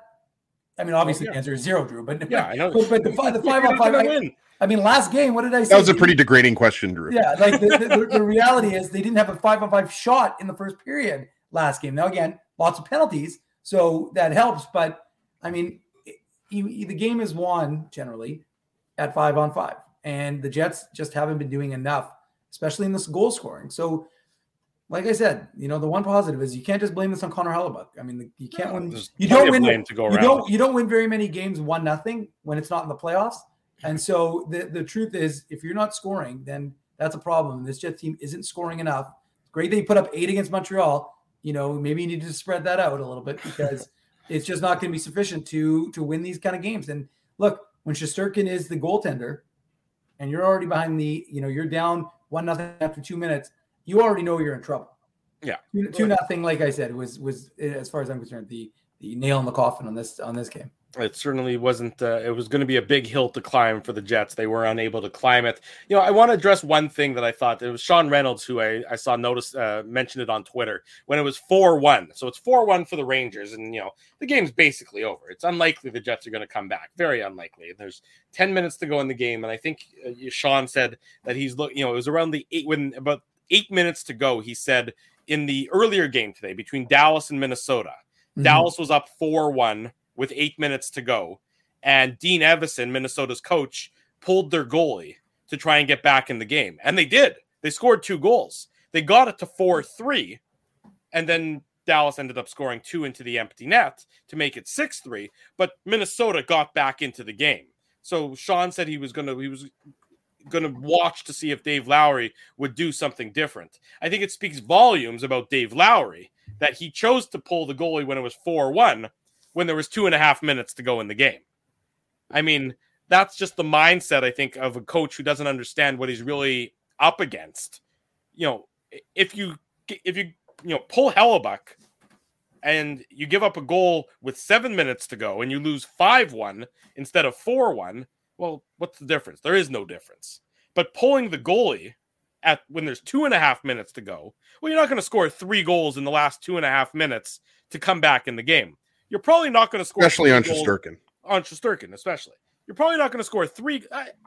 I mean, obviously the answer is 0, Drew. But yeah, I know. But the 5-on-5. I mean, last game, what did I say? That was a pretty degrading question, Drew. Yeah, like the reality is they didn't have a 5-on-5 shot in the first period last game. Now, again, lots of penalties, so that helps. But I mean, the game is won generally at 5-on-5. And the Jets just haven't been doing enough, especially in this goal scoring. So, like I said, the one positive is you can't just blame this on Connor Hellebuyck. I mean, you can't win. You don't win. You don't win very many games 1-0 when it's not in the playoffs. And so the truth is, if you're not scoring, then that's a problem. This Jets team isn't scoring enough. Great that you put up 8 against Montreal. Maybe you need to spread that out a little bit because it's just not going to be sufficient to win these kind of games. And look, when Shesterkin is the goaltender, and you're already behind you're down 1-0 after 2 minutes, you already know you're in trouble. Yeah. 2-0, like I said, was as far as I'm concerned, the nail in the coffin on this game. It certainly wasn't. It was going to be a big hill to climb for the Jets. They were unable to climb it. I want to address one thing that I thought. It was Sean Reynolds who I saw mention it on Twitter when it was 4-1. So it's 4-1 for the Rangers, and the game's basically over. It's unlikely the Jets are going to come back. Very unlikely. There's 10 minutes to go in the game, and I think Sean said that he's it was around about 8 minutes to go. He said in the earlier game today between Dallas and Minnesota, Dallas was up 4-1. With 8 minutes to go, and Dean Evison, Minnesota's coach, pulled their goalie to try and get back in the game. And they did. They scored 2 goals. They got it to 4-3. And then Dallas ended up scoring 2 into the empty net to make it 6-3. But Minnesota got back into the game. So Sean said he was going to watch to see if Dave Lowry would do something different. I think it speaks volumes about Dave Lowry that he chose to pull the goalie when it was 4-1 when there was 2.5 minutes to go in the game. I mean, that's just the mindset, I think, of a coach who doesn't understand what he's really up against. You know, if you pull Hellebuck and you give up a goal with 7 minutes to go and you lose 5-1 instead of 4-1, well, what's the difference? There is no difference. But pulling the goalie when there's 2.5 minutes to go, well, you're not going to score 3 goals in the last 2.5 minutes to come back in the game. You're probably not going to score, especially on Shesterkin. On Shesterkin, especially. You're probably not going to score 3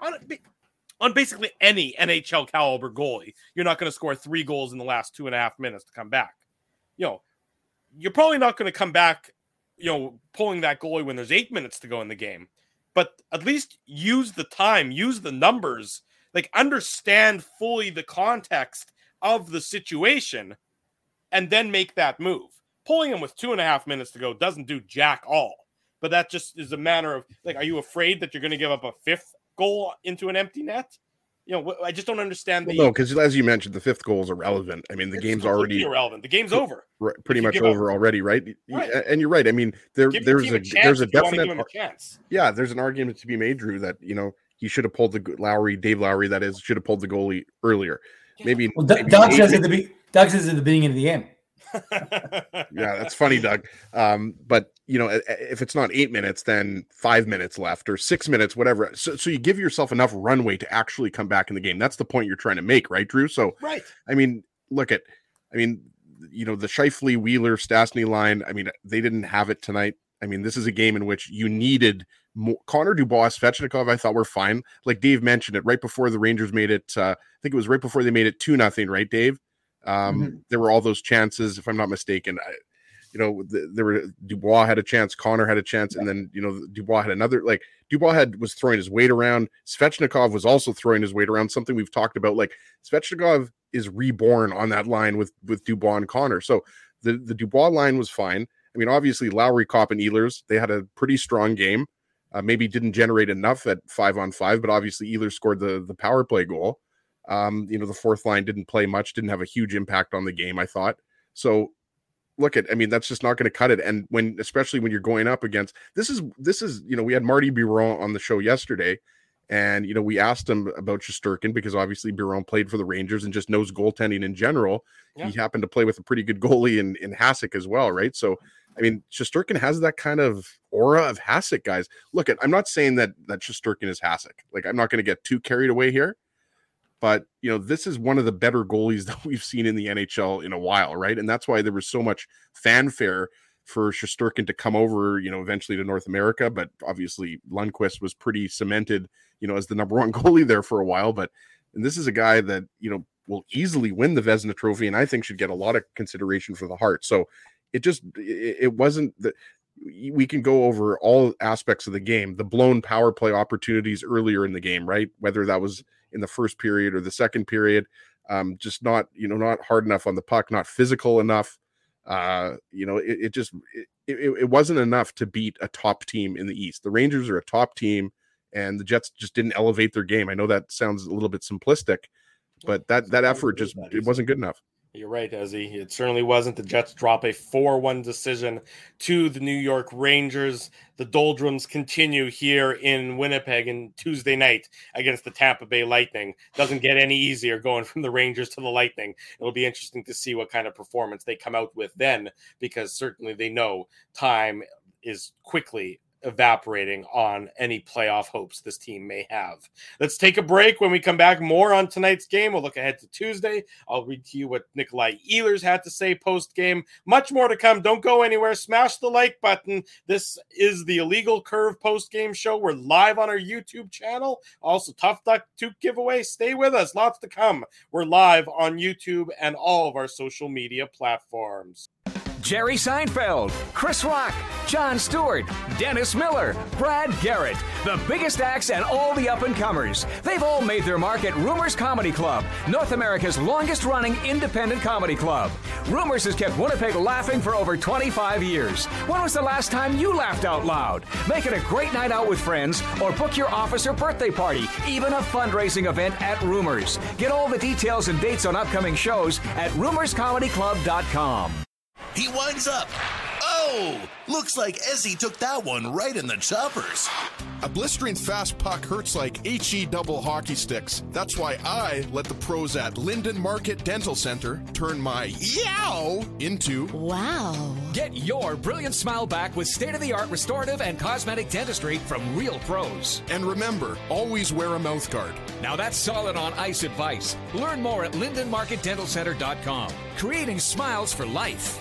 on basically any NHL caliber goalie. You're not going to score 3 goals in the last 2.5 minutes to come back. You know, you're probably not going to come back, pulling that goalie when there's 8 minutes to go in the game. But at least use the time, use the numbers, like understand fully the context of the situation, and then make that move. Pulling him with 2.5 minutes to go doesn't do jack all. But that just is a matter of, like, are you afraid that you're going to give up a 5th goal into an empty net? I just don't understand. No, because as you mentioned, the 5th goal is irrelevant. I mean, the game's already irrelevant. The game's over. Pretty much over already, right? And you're right. I mean, there's a definite chance. Yeah, there's an argument to be made, Drew, that he should have pulled Dave Lowry, that is, should have pulled the goalie earlier. Yeah. Maybe. Well, Doug says at the beginning of the game. Yeah, that's funny, Doug. But if it's not 8 minutes, then 5 minutes left or 6 minutes, whatever. So you give yourself enough runway to actually come back in the game. That's the point you're trying to make, right, Drew? So, right. I mean, the Scheifele, Wheeler, Stastny line. I mean, they didn't have it tonight. I mean, this is a game in which you needed more. Connor Dubois, Svechnikov, I thought were fine. Like Dave mentioned it right before the Rangers made it. I think it was right before they made it 2-0, right, Dave? There were all those chances, if I'm not mistaken. There were Dubois had a chance, Connor had a chance, and then Dubois had another. Like Dubois was throwing his weight around. Svechnikov was also throwing his weight around. Something we've talked about. Like Svechnikov is reborn on that line with Dubois and Connor. So the Dubois line was fine. I mean, obviously Lowry, Kopp, and Ehlers, they had a pretty strong game. Maybe didn't generate enough at 5-on-5, but obviously Ehlers scored the power play goal. The 4th line didn't play much, didn't have a huge impact on the game, I thought. So that's just not going to cut it. And especially when you're going up against, this is, we had Marty Biron on the show yesterday, and, we asked him about Shesterkin because obviously Biron played for the Rangers and just knows goaltending in general. Yeah. He happened to play with a pretty good goalie in Hasek as well. Right. So, I mean, Shesterkin has that kind of aura of Hasek, guys. I'm not saying that Shesterkin is Hasek. Like, I'm not going to get too carried away here. But, this is one of the better goalies that we've seen in the NHL in a while, right? And that's why there was so much fanfare for Shesterkin to come over, eventually to North America. But obviously Lundqvist was pretty cemented, as the number 1 goalie there for a while. And this is a guy that, will easily win the Vezina Trophy, and I think should get a lot of consideration for the Hart. So it wasn't that we can go over all aspects of the game, the blown power play opportunities earlier in the game, right? Whether that was in the first period or the second period, just not hard enough on the puck, not physical enough. It wasn't enough to beat a top team in the East. The Rangers are a top team, and the Jets just didn't elevate their game. I know that sounds a little bit simplistic, but that effort it wasn't good enough. You're right, Ezzy. It certainly wasn't. The Jets drop a 4-1 decision to the New York Rangers. The doldrums continue here in Winnipeg on Tuesday night against the Tampa Bay Lightning. Doesn't get any easier going from the Rangers to the Lightning. It'll be interesting to see what kind of performance they come out with then, because certainly they know time is quickly evaporating on any playoff hopes this team may have. Let's take a break. When we come back, more on tonight's game. We'll look ahead to Tuesday. I'll read to you what Nikolai Ehlers had to say post-game. Much more to come. Don't go anywhere. Smash the like button. This is the Illegal Curve post-game show. We're live on our YouTube channel. Also, Tough Duck Toque giveaway. Stay with us. Lots to come. We're live on YouTube and all of our social media platforms. Jerry Seinfeld, Chris Rock, Jon Stewart, Dennis Miller, Brad Garrett, the biggest acts and all the up-and-comers. They've all made their mark at Rumors Comedy Club, North America's longest-running independent comedy club. Rumors has kept Winnipeg laughing for over 25 years. When was the last time you laughed out loud? Make it a great night out with friends or book your office or birthday party, even a fundraising event at Rumors. Get all the details and dates on upcoming shows at rumorscomedyclub.com. He winds up. Oh, looks like Ezzy took that one right in the choppers. A blistering fast puck hurts like HE double hockey sticks. That's why I let the pros at Linden Market Dental Center turn my yow into wow. Get your brilliant smile back with state-of-the-art restorative and cosmetic dentistry from real pros. And remember, always wear a mouth guard. Now that's solid on ice advice. Learn more at lindenmarketdentalcenter.com. Creating smiles for life.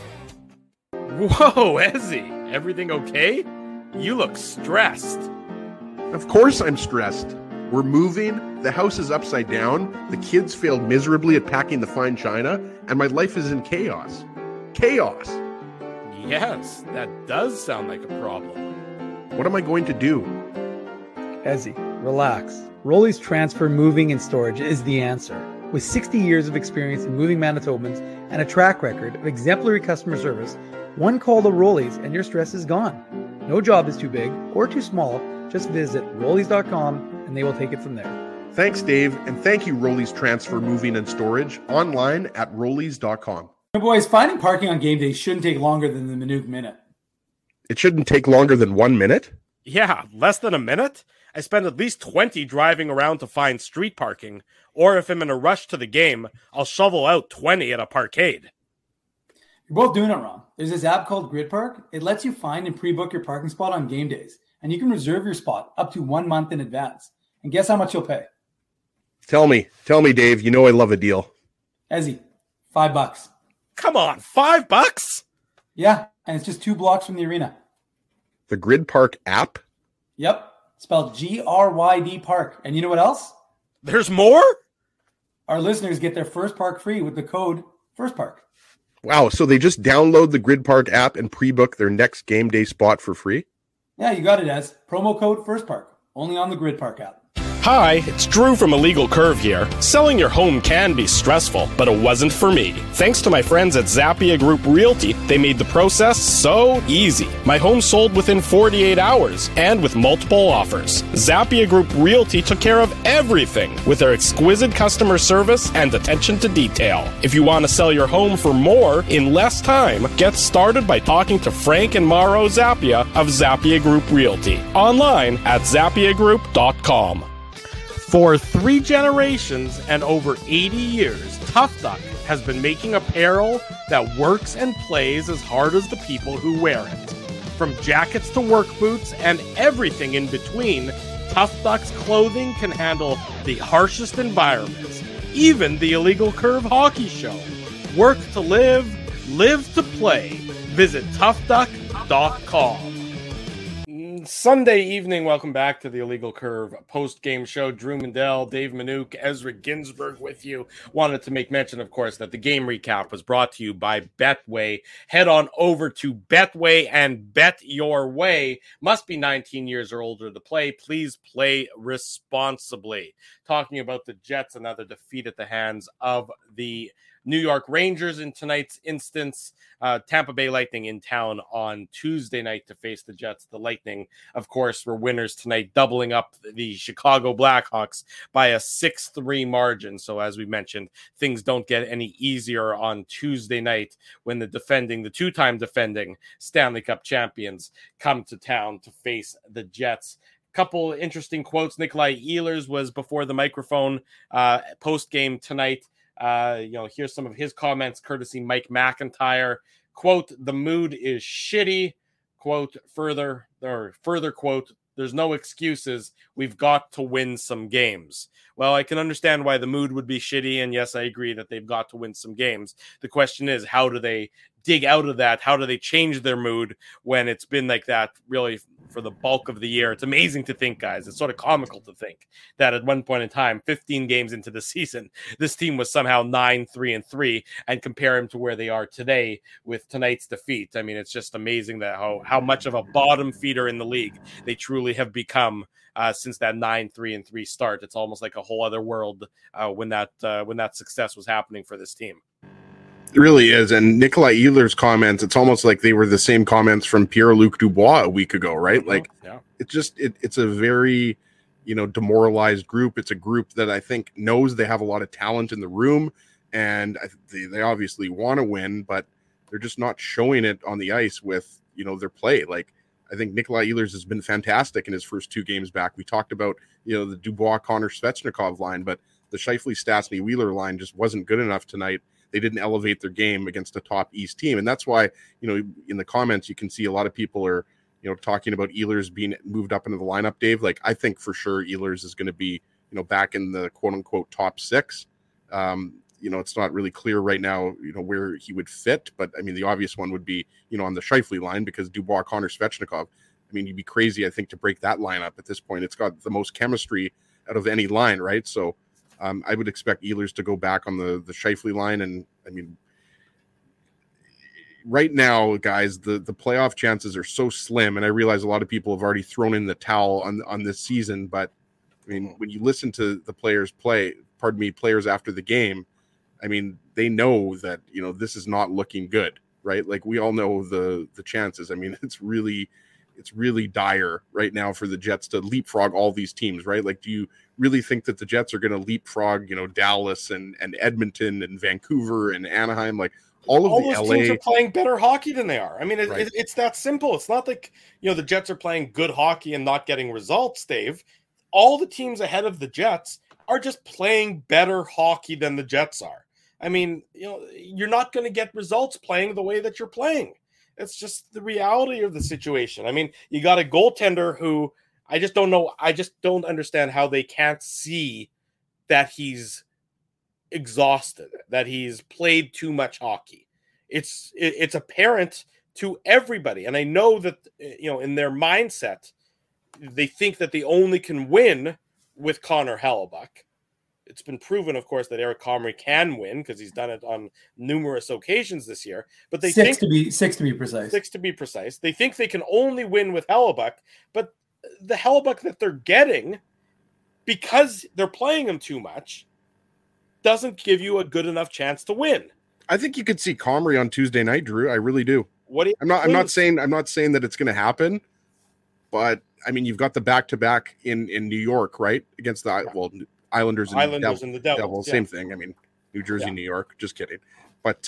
Whoa, Ezzy, everything okay? You look stressed. Of course I'm stressed. We're moving, the house is upside down, the kids failed miserably at packing the fine china, and my life is in chaos. Chaos! Yes, that does sound like a problem. What am I going to do? Ezzy, relax. Rolly's Transfer Moving and Storage is the answer. With 60 years of experience in moving Manitobans and a track record of exemplary customer service, one call to Rolly's and your stress is gone. No job is too big or too small. Just visit Rollies.com and they will take it from there. Thanks, Dave, and thank you, Rolly's Transfer Moving and Storage, online at Rollies.com. Hey boys, finding parking on game day shouldn't take longer than the Minute Minute. It shouldn't take longer than 1 minute? Yeah, less than a minute? I spend at least 20 driving around to find street parking, or if I'm in a rush to the game, I'll shovel out 20 at a parkade. You're both doing it wrong. There's this app called Grid Park. It lets you find and pre-book your parking spot on game days, and you can reserve your spot up to 1 month in advance. And guess how much you'll pay? Tell me, Dave. You know I love a deal. Ezzy, $5. Come on, $5? Yeah, and it's just 2 blocks from the arena. The Grid Park app? Yep, spelled GRYD Park. And you know what else? There's more? Our listeners get their first park free with the code FIRSTPARK. Wow, so they just download the Grid Park app and pre-book their next game day spot for free? Yeah, you got it, Ez. Promo code FIRSTPARK. Only on the Grid Park app. Hi, it's Drew from Illegal Curve here. Selling your home can be stressful, but it wasn't for me. Thanks to my friends at Zappia Group Realty, they made the process so easy. My home sold within 48 hours and with multiple offers. Zappia Group Realty took care of everything with their exquisite customer service and attention to detail. If you want to sell your home for more in less time, get started by talking to Frank and Mauro Zappia of Zappia Group Realty. Online at zappiagroup.com. For 3 generations and over 80 years, Tough Duck has been making apparel that works and plays as hard as the people who wear it. From jackets to work boots and everything in between, Tough Duck's clothing can handle the harshest environments, even the Illegal Curve hockey show. Work to live, live to play. Visit toughduck.com. Sunday evening, welcome back to the Illegal Curve post-game show. Drew Mandel, Dave Manouk, Ezra Ginsburg with you. Wanted to make mention, of course, that the game recap was brought to you by Betway. Head on over to Betway and bet your way. Must be 19 years or older to play. Please play responsibly. Talking about the Jets, another defeat at the hands of the New York Rangers in tonight's instance. Tampa Bay Lightning in town on Tuesday night to face the Jets. The Lightning, of course, were winners tonight, doubling up the Chicago Blackhawks by a 6-3 margin. So as we mentioned, things don't get any easier on Tuesday night when the two-time defending Stanley Cup champions come to town to face the Jets. Couple interesting quotes. Nikolai Ehlers was before the microphone post-game tonight. Here's some of his comments courtesy Mike McIntyre. Quote, "The mood is shitty." Quote, further quote, "There's no excuses. We've got to win some games." Well, I can understand why the mood would be shitty, and yes, I agree that they've got to win some games. The question is, how do they dig out of that? How do they change their mood when it's been like that really for the bulk of the year? It's amazing to think, guys. It's sort of comical to think that at one point in time, 15 games into the season, this team was somehow 9-3-3, and compare them to where they are today with tonight's defeat. I mean, it's just amazing that how much of a bottom feeder in the league they truly have become since that 9-3-3 start. It's almost like a whole other world when that success was happening for this team. It really is. And Nikolai Ehlers' comments, it's almost like they were the same comments from Pierre-Luc Dubois a week ago, right? Like, it's just, it's a very, demoralized group. It's a group that I think knows they have a lot of talent in the room, and they obviously want to win, but they're just not showing it on the ice with, their play. Like, I think Nikolai Ehlers has been fantastic in his first 2 games back. We talked about, the Dubois, Connor Svechnikov line, but the Scheifele, Stastny, Wheeler line just wasn't good enough tonight. They didn't elevate their game against a top East team. And that's why, in the comments, you can see a lot of people are, talking about Ehlers being moved up into the lineup, Dave. Like, I think for sure Ehlers is going to be, back in the quote unquote top 6. It's not really clear right now, where he would fit, but I mean, the obvious one would be, on the Scheifele line, because Dubois, Connor Svechnikov, I mean, you'd be crazy, I think, to break that lineup at this point. It's got the most chemistry out of any line, right? So, I would expect Ehlers to go back on the Scheifele line. And I mean, right now, guys, the playoff chances are so slim. And I realize a lot of people have already thrown in the towel on this season. But I mean, when you listen to the players after the game, I mean, they know that, this is not looking good, right? Like, we all know the chances. I mean, it's really dire right now for the Jets to leapfrog all these teams, right? Like, do you really think that the Jets are going to leapfrog, Dallas and Edmonton and Vancouver and Anaheim? Like, all those LA teams are playing better hockey than they are. I mean, Right. it's that simple. It's not like, the Jets are playing good hockey and not getting results, Dave. All the teams ahead of the Jets are just playing better hockey than the Jets are. I mean, you're not going to get results playing the way that you're playing. It's just the reality of the situation. I mean, you got a goaltender who I just don't know. I just don't understand how they can't see that he's exhausted, that he's played too much hockey. It's apparent to everybody. And I know that, in their mindset, they think that they only can win with Connor Hellebuyck. It's been proven, of course, that Eric Comrie can win because he's done it on numerous occasions this year. But they six to be precise. 6 to be precise. They think they can only win with Hellebuyck, but the Hellebuyck that they're getting, because they're playing him too much, doesn't give you a good enough chance to win. I think you could see Comrie on Tuesday night, Drew. I really do. I'm not saying that it's going to happen, but I mean, you've got the back-to-back in New York, right? Against the Islanders and the Devils. Same thing. I mean, New Jersey, New York. Just kidding. But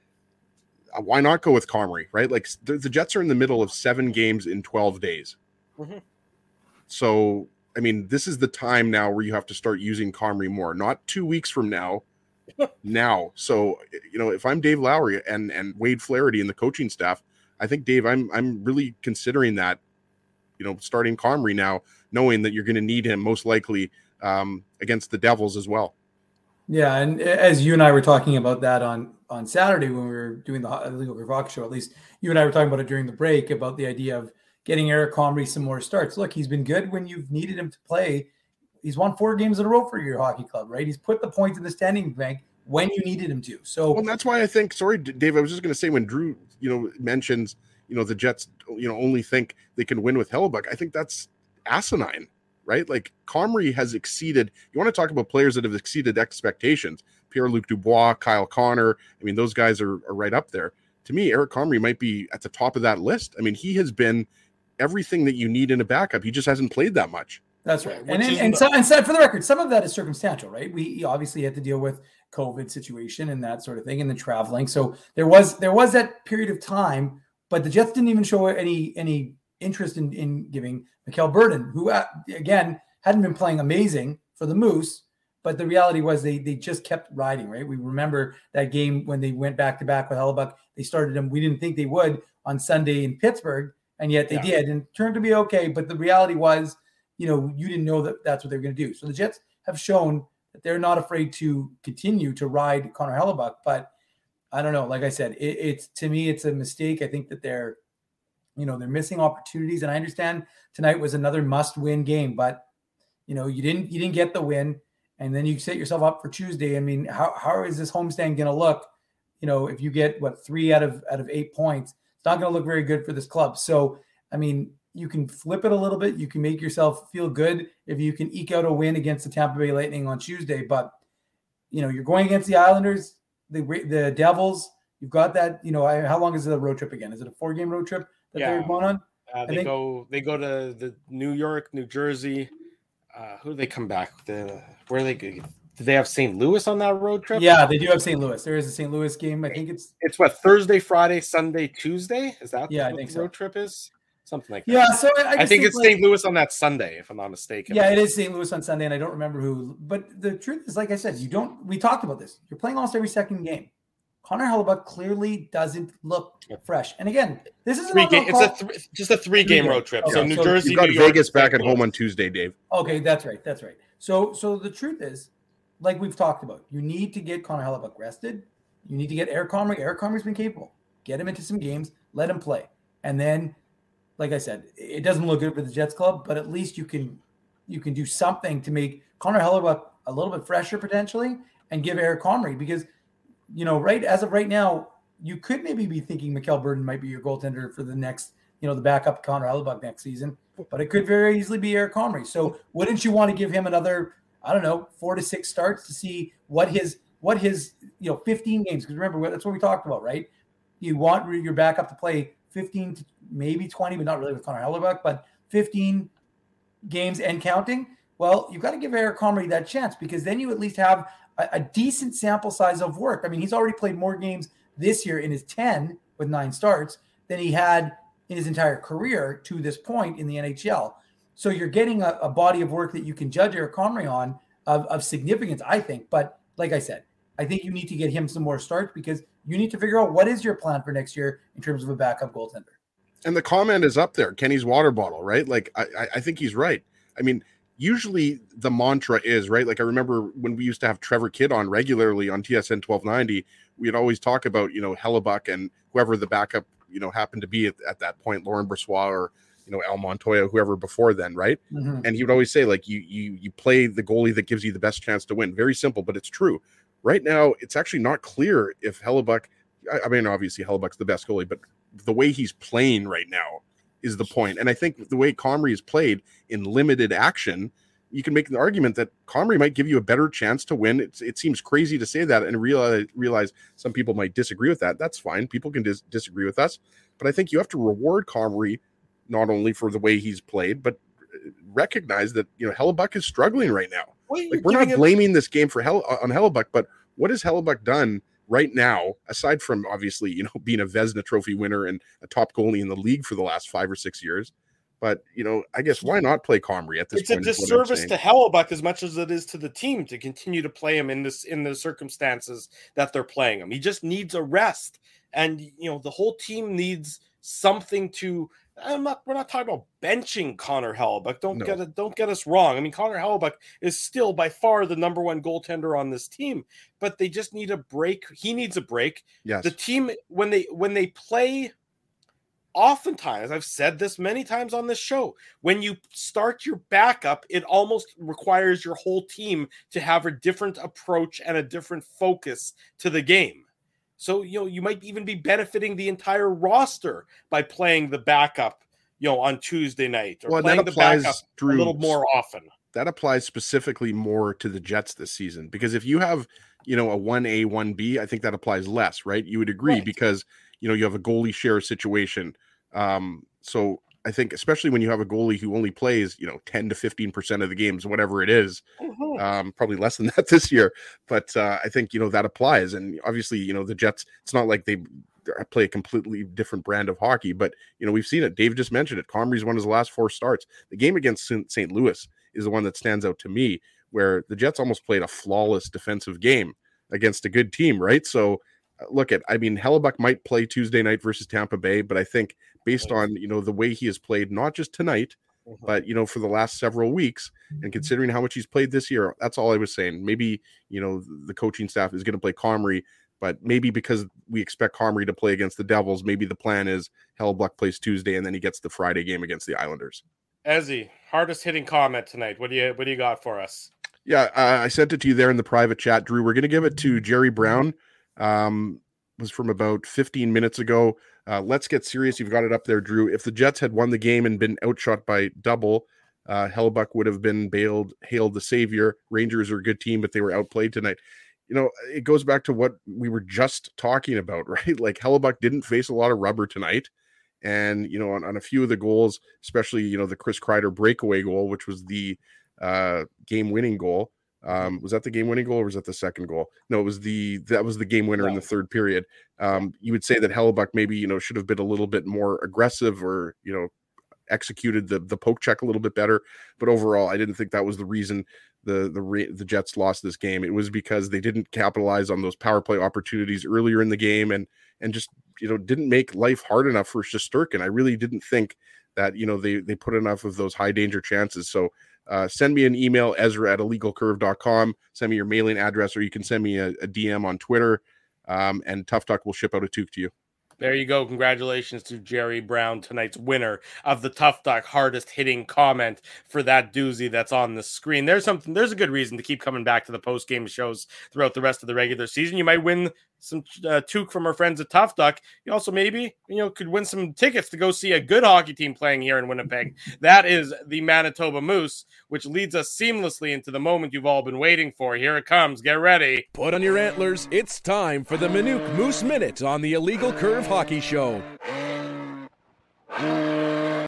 why not go with Comrie, right? Like, the Jets are in the middle of 7 games in 12 days. Mm-hmm. So, I mean, this is the time now where you have to start using Comrie more. Not 2 weeks from now. Now. So, if I'm Dave Lowry and Wade Flaherty and the coaching staff, I think, Dave, I'm really considering that, starting Comrie now, knowing that you're going to need him most likely against the Devils as well. Yeah, and as you and I were talking about that on Saturday when we were doing the Legal Curve Hockey Show, at least you and I were talking about it during the break, about the idea of getting Eric Comrie some more starts. Look, he's been good when you've needed him to play. He's won 4 games in a row for your hockey club, right? He's put the points in the standing bank when you needed him to. So, well, that's why I think, sorry, Dave, I was just going to say, when Drew, mentions, the Jets, only think they can win with Hellebuyck, I think that's asinine, right? Like, Comrie has exceeded, you want to talk about players that have exceeded expectations, Pierre-Luc Dubois, Kyle Connor, I mean, those guys are right up there. To me, Eric Comrie might be at the top of that list. I mean, he has been everything that you need in a backup. He just hasn't played that much. That's right. And for the record, some of that is circumstantial, right? We obviously had to deal with COVID situation and that sort of thing, and the traveling. So there was that period of time, but the Jets didn't even show any interest in giving Mikhail Burden, who again hadn't been playing amazing for the Moose, but the reality was they just kept riding, right? We remember that game when they went back to back with Hellebuyck. They started him. We didn't think they would on Sunday in Pittsburgh, and yet they did, and turned to be okay. But the reality was, you didn't know that that's what they were going to do. So the Jets have shown that they're not afraid to continue to ride Connor Hellebuyck. But I don't know. Like I said, it's to me, it's a mistake. I think that they're missing opportunities. And I understand tonight was another must-win game, but you didn't get the win, and then you set yourself up for Tuesday. I mean, how is this homestand going to look? If you get 3 out of 8 points, it's not going to look very good for this club. So, I mean, you can flip it a little bit. You can make yourself feel good if you can eke out a win against the Tampa Bay Lightning on Tuesday. But, you're going against the Islanders, the Devils. You've got that, how long is the road trip again? Is it a 4-game road trip that they're going on? They go to the New York, New Jersey. Who do they come back? Where are they? Do they have St. Louis on that road trip? Yeah, they do have St. Louis. There is a St. Louis game. I think it's Thursday, Friday, Sunday, Tuesday. Is that I what think the so. road trip is? Something like that. Yeah, so I think it's St. Louis on that Sunday, if I'm not mistaken. Yeah, it is St. Louis on Sunday, and I don't remember who. But the truth is, like I said, we talked about this. You're playing almost every second game. Connor Hellebuyck clearly doesn't look fresh. And again, this is just a 3-game road trip. Okay, so New Jersey, you've got New York, Vegas back at home on Tuesday, Dave. Okay, that's right. So the truth is, like we've talked about, you need to get Connor Hellebuyck rested. You need to get Eric Comrie. Eric Comrie's been capable. Get him into some games, let him play. And then, like I said, it doesn't look good for the Jets club, but at least you can do something to make Connor Hellebuyck a little bit fresher potentially and give Eric Comrie, because as of right now, you could maybe be thinking Mikkel Burton might be your goaltender for the next, the backup Connor Hellebuyck next season, but it could very easily be Eric Comrie. So wouldn't you want to give him another, 4 to 6 starts to see what his 15 games? Because remember, that's what we talked about, right? You want your backup to play 15 to maybe 20, but not really with Connor Hellebuyck, but 15 games and counting. Well, you've got to give Eric Comrie that chance, because then you at least have a decent sample size of work. I mean, he's already played more games this year in his 10 with 9 starts than he had in his entire career to this point in the NHL. So you're getting a body of work that you can judge Eric Comrie on of significance, I think. But like I said, I think you need to get him some more starts, because you need to figure out what is your plan for next year in terms of a backup goaltender. And the comment is up there, Kenny's water bottle, right? Like, I think he's right. I mean, usually the mantra is, right? Like, I remember when we used to have Trevor Kidd on regularly on TSN 1290, we'd always talk about, Hellebuyck and whoever the backup, happened to be at that point, Lauren Brossoit or, Al Montoya, whoever before then, right? Mm-hmm. And he would always say, like, you play the goalie that gives you the best chance to win. Very simple, but it's true. Right now, it's actually not clear if Hellebuyck, I mean, obviously Hellebuck's the best goalie, but the way he's playing right now is the point. And I think the way Comrie is played in limited action, you can make the argument that Comrie might give you a better chance to win. It seems crazy to say that and realize some people might disagree with that. That's fine. People can disagree with us. But I think you have to reward Comrie not only for the way he's played, but recognize that, Hellebuyck is struggling right now. Like, we're not blaming this game on Hellebuyck, but what has Hellebuyck done right now, aside from obviously, being a Vezina Trophy winner and a top goalie in the league for the last 5 or 6 years? But, I guess why not play Comrie at this point? It's a disservice to Hellebuyck as much as it is to the team to continue to play him in the circumstances that they're playing him. He just needs a rest. And, the whole team needs something to. We're not talking about benching Connor Hellebuyck. Don't get us wrong. I mean, Connor Hellebuyck is still by far the number 1 goaltender on this team, but they just need a break. He needs a break. Yes. The team, when they play, oftentimes, I've said this many times on this show, when you start your backup, it almost requires your whole team to have a different approach and a different focus to the game. So, you might even be benefiting the entire roster by playing the backup, on Tuesday night, or playing the backup a little more often. That applies specifically more to the Jets this season, because if you have, a 1A, 1B, I think that applies less, right? You would agree, right? Because, you have a goalie share situation. So I think especially when you have a goalie who only plays, 10 to 15% of the games, whatever it is, probably less than that this year. But I think, that applies. And obviously, the Jets, it's not like they play a completely different brand of hockey, but, we've seen it. Dave just mentioned it. Comrie's won his last 4 starts. The game against St. Louis is the one that stands out to me, where the Jets almost played a flawless defensive game against a good team, right? So Hellebuyck might play Tuesday night versus Tampa Bay, but I think based on, the way he has played, not just tonight, but, for the last several weeks, and considering how much he's played this year, that's all I was saying. Maybe, the coaching staff is going to play Comrie But maybe because we expect Comrie to play against the Devils, maybe the plan is Hellebuyck plays Tuesday and then he gets the Friday game against the Islanders. Ezzy, hardest hitting comment tonight. What do you got for us? Yeah, I sent it to you there in the private chat, Drew. We're going to give it to Jerry Brown. Was from about 15 minutes ago. Let's get serious. You've got it up there, Drew. If the Jets had won the game and been outshot by double, Hellebuyck would have been hailed the savior. Rangers are a good team, but they were outplayed tonight. It goes back to what we were just talking about, right? Like Hellebuyck didn't face a lot of rubber tonight. And, on a few of the goals, especially, the Chris Kreider breakaway goal, which was the game-winning goal. Was that the game-winning goal or was that the second goal? No, that was the game winner in the third period. You would say that Hellebuyck maybe, should have been a little bit more aggressive or, executed the poke check a little bit better. But overall, I didn't think that was the reason the Jets lost this game. It was because they didn't capitalize on those power play opportunities earlier in the game and just, didn't make life hard enough for Shesterkin. I really didn't think that, they put enough of those high danger chances. So send me an email, Ezra@illegalcurve.com. Send me your mailing address, or you can send me a DM on Twitter, and Tough Talk will ship out a toque to you. There you go. Congratulations to Jerry Brown, tonight's winner of the Tough Talk hardest hitting comment for that doozy that's on the screen. There's a good reason to keep coming back to the post game shows throughout the rest of the regular season. You might win some toque from our friends at Tough Talk. You also maybe could win some tickets to go see a good hockey team playing here in Winnipeg. That is the Manitoba Moose, which leads us seamlessly into the moment you've all been waiting for. Here it comes. Get ready. Put on your antlers. It's time for the Minuk Moose Minute on the Illegal Curve Hockey Show. I'm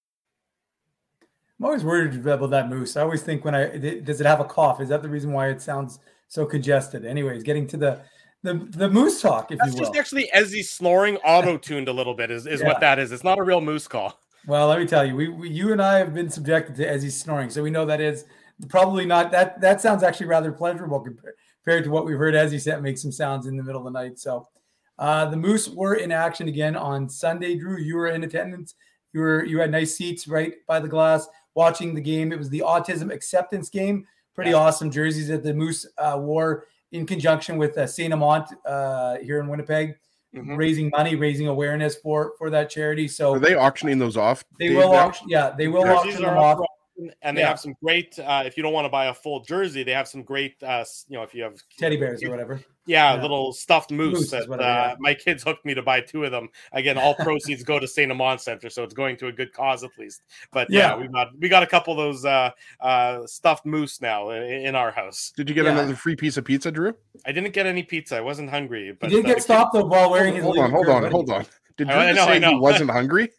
always worried about that moose. I always think does it have a cough? Is that the reason why it sounds so congested? Anyways, getting to the moose talk, if That's you will. That's just actually Ezzy snoring auto-tuned a little bit is what that is. It's not a real moose call. Well, let me tell you, you and I have been subjected to Ezzy snoring, so we know that is probably not that sounds actually rather pleasurable compared to what we've heard Ezzy make some sounds in the middle of the night. So the Moose were in action again on Sunday. Drew, you were in attendance. You had nice seats right by the glass watching the game. It was the Autism Acceptance Game. Pretty awesome jerseys that the Moose wore in conjunction with St. Amant here in Winnipeg, raising money, raising awareness for that charity. So are they auctioning those off? They will auction. Yeah, they will auction them off. And they have some great, if you don't want to buy a full jersey, they have some great, if you have teddy bears or whatever. Yeah, little stuffed moose that my kids hooked me to buy 2 of them. Again, all proceeds go to St. Amant Center, so it's going to a good cause at least. But we got a couple of those stuffed moose now in our house. Did you get another free piece of pizza, Drew? I didn't get any pizza. I wasn't hungry. But he did get stopped though while wearing his. Hold on. Did Drew say he wasn't hungry?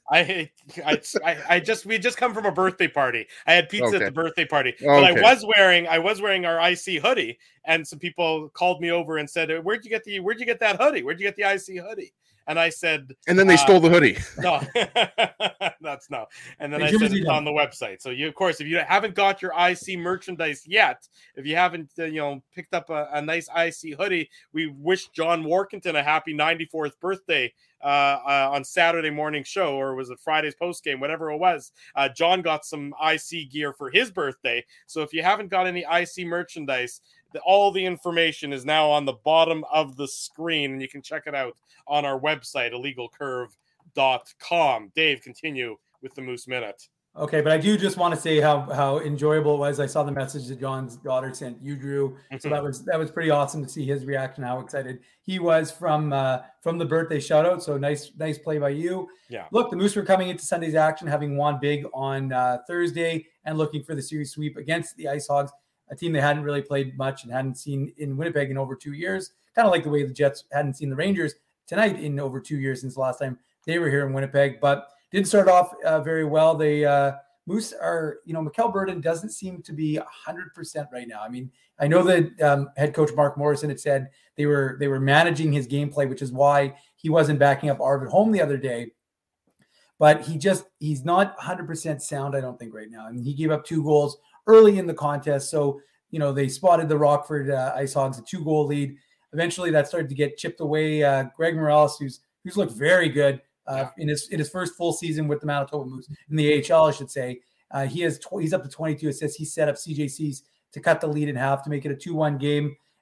We just come from a birthday party. I had pizza at the birthday party, but I was wearing our IC hoodie, and some people called me over and said, "Where'd you get that hoodie? Where'd you get the IC hoodie?" And I said, and then they stole the hoodie. No, that's no. And then I said it's on the website. So of course, if you haven't got your IC merchandise yet, if you haven't, picked up a nice IC hoodie, we wish John Warkentin a happy 94th birthday on Saturday morning show, or was it Friday's post game, whatever it was. John got some IC gear for his birthday. So if you haven't got any IC merchandise, all the information is now on the bottom of the screen, and you can check it out on our website, illegalcurve.com. Dave, continue with the Moose Minute. Okay, but I do just want to say how enjoyable it was. I saw the message that John's daughter sent you, Drew. So that was pretty awesome to see his reaction, how excited he was from the birthday shout out. So nice play by you. Yeah. Look, the Moose were coming into Sunday's action, having won big on Thursday and looking for the series sweep against the Ice Hogs, a team they hadn't really played much and hadn't seen in Winnipeg in over 2 years. Kind of like the way the Jets hadn't seen the Rangers tonight in over 2 years since the last time they were here in Winnipeg, but didn't start off very well. They Moose are, Mikkel Burden doesn't seem to be 100% right now. I mean, I know that head coach Mark Morrison had said they were managing his gameplay, which is why he wasn't backing up Arvid Holm the other day. But he's not 100% sound, I don't think, right now. I mean, he gave up 2 goals early in the contest. So, they spotted the Rockford Ice Hogs a 2-goal lead. Eventually that started to get chipped away. Greg Morales, who's looked very good in his first full season with the Manitoba Moose, in the AHL, I should say. He's up to 22 assists. He set up CJC's to cut the lead in half to make it a 2-1 game.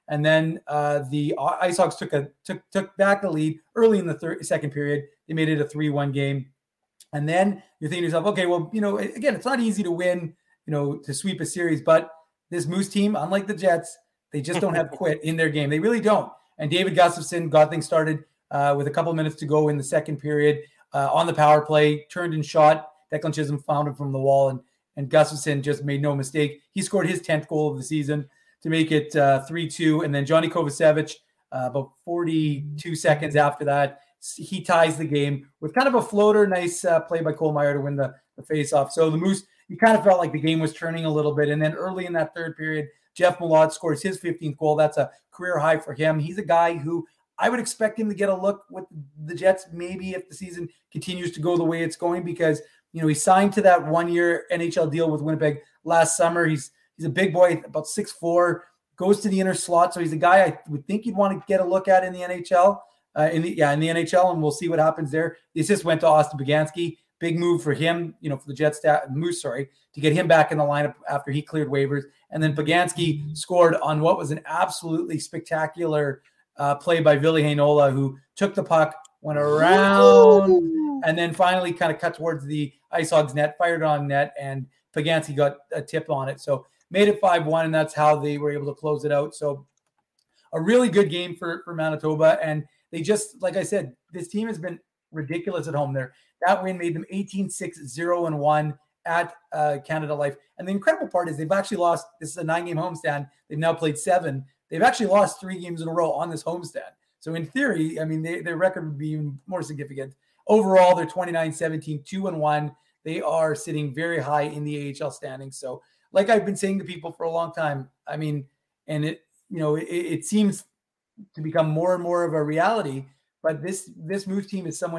And then the Ice Hogs took back the lead early in the second period. They made it a 3-1 game. And then you're thinking to yourself, okay, well, again, it's not easy to win, to sweep a series, but this Moose team, unlike the Jets, they just don't have quit in their game. They really don't. And David Gustafsson got things started with a couple of minutes to go in the second period on the power play, turned and shot. Declan Chisholm found him from the wall, and Gustafsson just made no mistake. He scored his 10th goal of the season to make it 3-2. And then Johnny Kovacevic, about 42 seconds after that, he ties the game with kind of a floater. Nice play by Cole Meyer to win the faceoff. So the Moose, you kind of felt like the game was turning a little bit. And then early in that third period, Jeff Malott scores his 15th goal. That's a career high for him. He's a guy who I would expect him to get a look with the Jets, maybe if the season continues to go the way it's going, because he signed to that 1-year NHL deal with Winnipeg last summer. He's a big boy, about 6'4", goes to the inner slot. So he's a guy I would think you'd want to get a look at in the NHL. In the NHL, and we'll see what happens there. The assist went to Austin Baganski. Big move for him, for the Jets Moose, to get him back in the lineup after he cleared waivers. And then Baganski scored on what was an absolutely spectacular play by Ville Heinola, who took the puck, went around, and then finally kind of cut towards the Ice Hogs net, fired on net, and Baganski got a tip on it. So made it 5-1, and that's how they were able to close it out. So a really good game for Manitoba, and they just, like I said, this team has been ridiculous at home there. That win made them 18-6-0-1 at Canada Life. And the incredible part is they've actually lost, this is a 9-game homestand. They've now played 7. They've actually lost 3 games in a row on this homestand. So in theory, I mean, their record would be even more significant. Overall, they're 29-17, 2-1. They are sitting very high in the AHL standings. So like I've been saying to people for a long time, I mean, and it seems to become more and more of a reality, but this Moose team is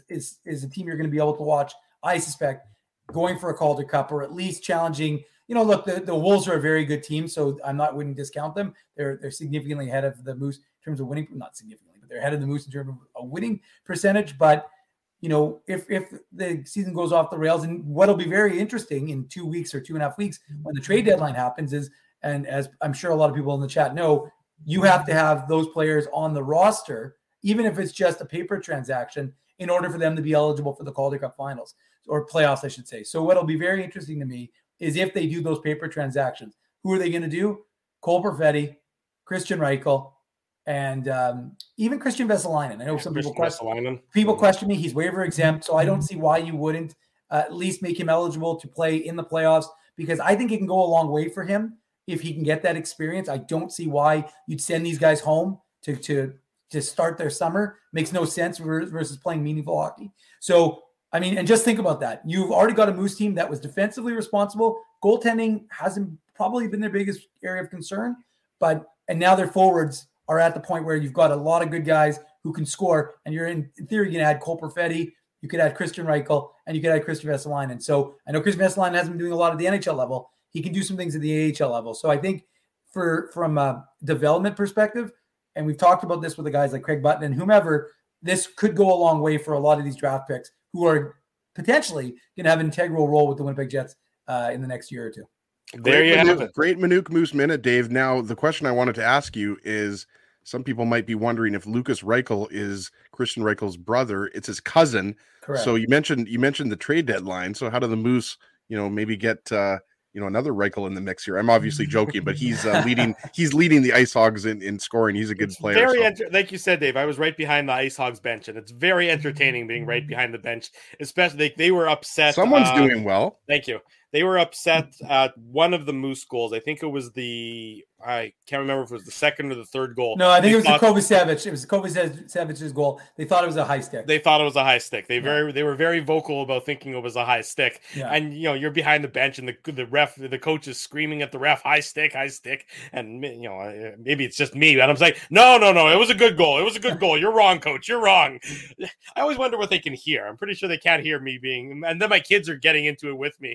a team you're going to be able to watch, I suspect, going for a Calder Cup, or at least challenging. Look, the Wolves are a very good team, so wouldn't discount them. They're significantly ahead of the Moose in terms of winning, not significantly, but they're ahead of the Moose in terms of a winning percentage. But if the season goes off the rails, and what'll be very interesting in 2 weeks or 2.5 weeks when the trade deadline happens is, and as I'm sure a lot of people in the chat know, you have to have those players on the roster, even if it's just a paper transaction, in order for them to be eligible for the Calder Cup finals, or playoffs, I should say. So what'll be very interesting to me is if they do those paper transactions, who are they going to do? Cole Perfetti, Christian Reichel, and even Christian Vesalainen. I know some people question me. He's waiver exempt, so I don't see why you wouldn't at least make him eligible to play in the playoffs, because I think it can go a long way for him if he can get that experience. I don't see why you'd send these guys home to start their summer. Makes no sense versus playing meaningful hockey. So, I mean, and just think about that. You've already got a Moose team that was defensively responsible. Goaltending hasn't probably been their biggest area of concern, and now their forwards are at the point where you've got a lot of good guys who can score, and you're in theory going to add Cole Perfetti, you could add Christian Reichel, and you could add Christian Vesalainen. So I know Christian Vesalainen hasn't been doing a lot at the NHL level. He can do some things at the AHL level. So I think from a development perspective, and we've talked about this with the guys like Craig Button and whomever, this could go a long way for a lot of these draft picks who are potentially going to have an integral role with the Winnipeg Jets in the next year or two. There you have it. Great Manuk Moose Minute, Dave. Now, the question I wanted to ask you is, some people might be wondering if Lucas Reichel is Christian Reichel's brother. It's his cousin. Correct. So you mentioned the trade deadline. So how do the Moose, maybe get another Reichel in the mix here? I'm obviously joking, but he's leading the Ice Hogs in scoring. He's a good player. Like you said, Dave, I was right behind the Ice Hogs bench, and it's very entertaining being right behind the bench, especially they were upset. Someone's doing well. Thank you. They were upset at one of the Moose goals. I think it was I can't remember if it was the second or the third goal. No, I think it was the Kovacevic. It was Kovacevic's goal. They thought it was a high stick. They were very vocal about thinking it was a high stick. Yeah. And you're behind the bench, and the coach is screaming at the ref, high stick, and maybe it's just me, and I'm like, no, it was a good goal. It was a good goal. You're wrong, coach. You're wrong. I always wonder what they can hear. I'm pretty sure they can't hear me and then my kids are getting into it with me because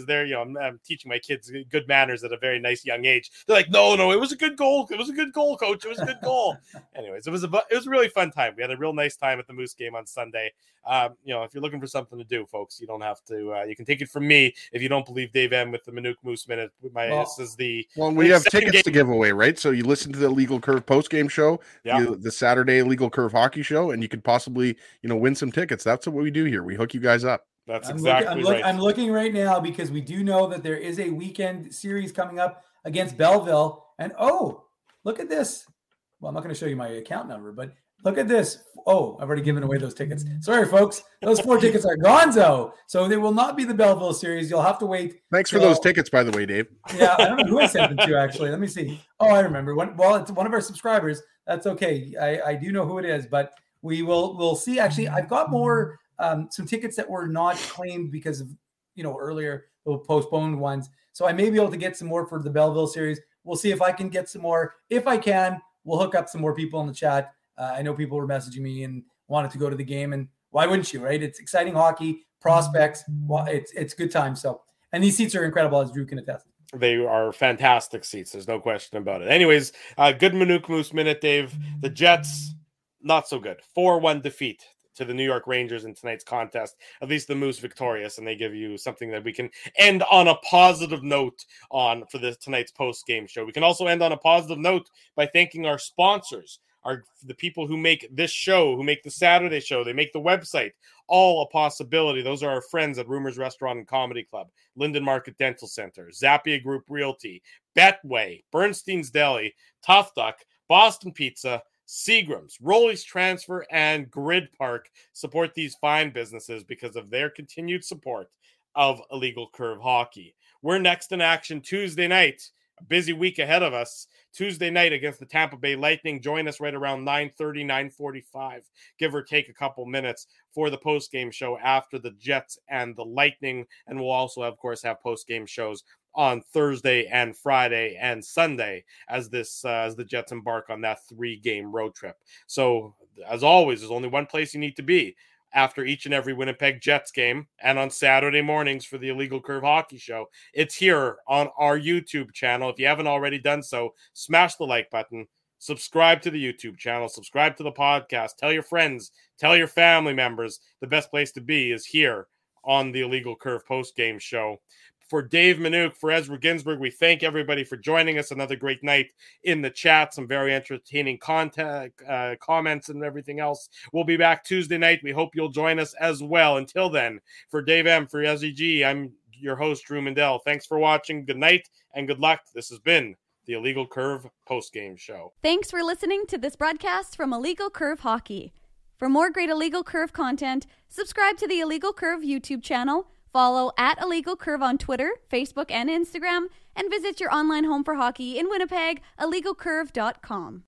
there, I'm teaching my kids good manners at a very nice young age. They're like, no, it was a good goal. It was a good goal, coach. It was a good goal. Anyways, it was a really fun time. We had a real nice time at the Moose game on Sunday. If you're looking for something to do, folks, you don't have to. You can take it from me if you don't believe Dave M with the Minuk Moose Minute. This is the we have tickets to give away, right? So you listen to the Illegal Curve post game show, the Saturday Illegal Curve hockey show, and you could possibly win some tickets. That's what we do here. We hook you guys up. That's exactly right. I'm looking right now because we do know that there is a weekend series coming up against Belleville, and look at this. Well, I'm not going to show you my account number, but look at this. Oh, I've already given away those tickets. Sorry, folks. Those 4 tickets are gonzo. So they will not be the Belleville series. You'll have to wait. Thanks for those tickets, by the way, Dave. Yeah, I don't know who I sent them to, actually. Let me see. Oh, I remember. It's one of our subscribers. That's okay. I do know who it is, but we'll see. Actually, I've got more some tickets that were not claimed because of earlier the postponed ones. So I may be able to get some more for the Belleville series. We'll see if I can get some more. If I can, we'll hook up some more people in the chat. I know people were messaging me and wanted to go to the game, and why wouldn't you, right? It's exciting hockey, prospects. Well, it's good time. So, and these seats are incredible, as Drew can attest. They are fantastic seats. There's no question about it. Anyways, good Minuk Moose Minute, Dave. The Jets, not so good. 4-1 defeat to the New York Rangers in tonight's contest. At least the Moose victorious, and they give you something that we can end on a positive note on for tonight's post-game show. We can also end on a positive note by thanking our sponsors. Are the people who make this show, who make the Saturday show, they make the website, all a possibility. Those are our friends at Rumors Restaurant and Comedy Club, Linden Market Dental Center, Zappia Group Realty, Betway, Bernstein's Deli, Tough Duck, Boston Pizza, Seagram's, Rolly's Transfer, and Grid Park support these fine businesses because of their continued support of Illegal Curve Hockey. We're next in action Tuesday night. A busy week ahead of us. Tuesday night against the Tampa Bay Lightning. Join us right around 9:30, 9:45, give or take a couple minutes for the post-game show after the Jets and the Lightning. And we'll also, of course, have post-game shows on Thursday and Friday and Sunday as the Jets embark on that 3-game road trip. So, as always, there's only one place you need to be after each and every Winnipeg Jets game, and on Saturday mornings for the Illegal Curve Hockey Show. It's here on our YouTube channel. If you haven't already done so, smash the like button, subscribe to the YouTube channel, subscribe to the podcast, tell your friends, tell your family members. The best place to be is here on the Illegal Curve post-game show. For Dave Minuk, for Ezra Ginsburg, we thank everybody for joining us. Another great night in the chat. Some very entertaining content, comments and everything else. We'll be back Tuesday night. We hope you'll join us as well. Until then, for Dave M, for SEG, I'm your host, Drew Mandel. Thanks for watching. Good night and good luck. This has been the Illegal Curve postgame show. Thanks for listening to this broadcast from Illegal Curve Hockey. For more great Illegal Curve content, subscribe to the Illegal Curve YouTube channel, follow at Illegal Curve on Twitter, Facebook, and Instagram, and visit your online home for hockey in Winnipeg, illegalcurve.com.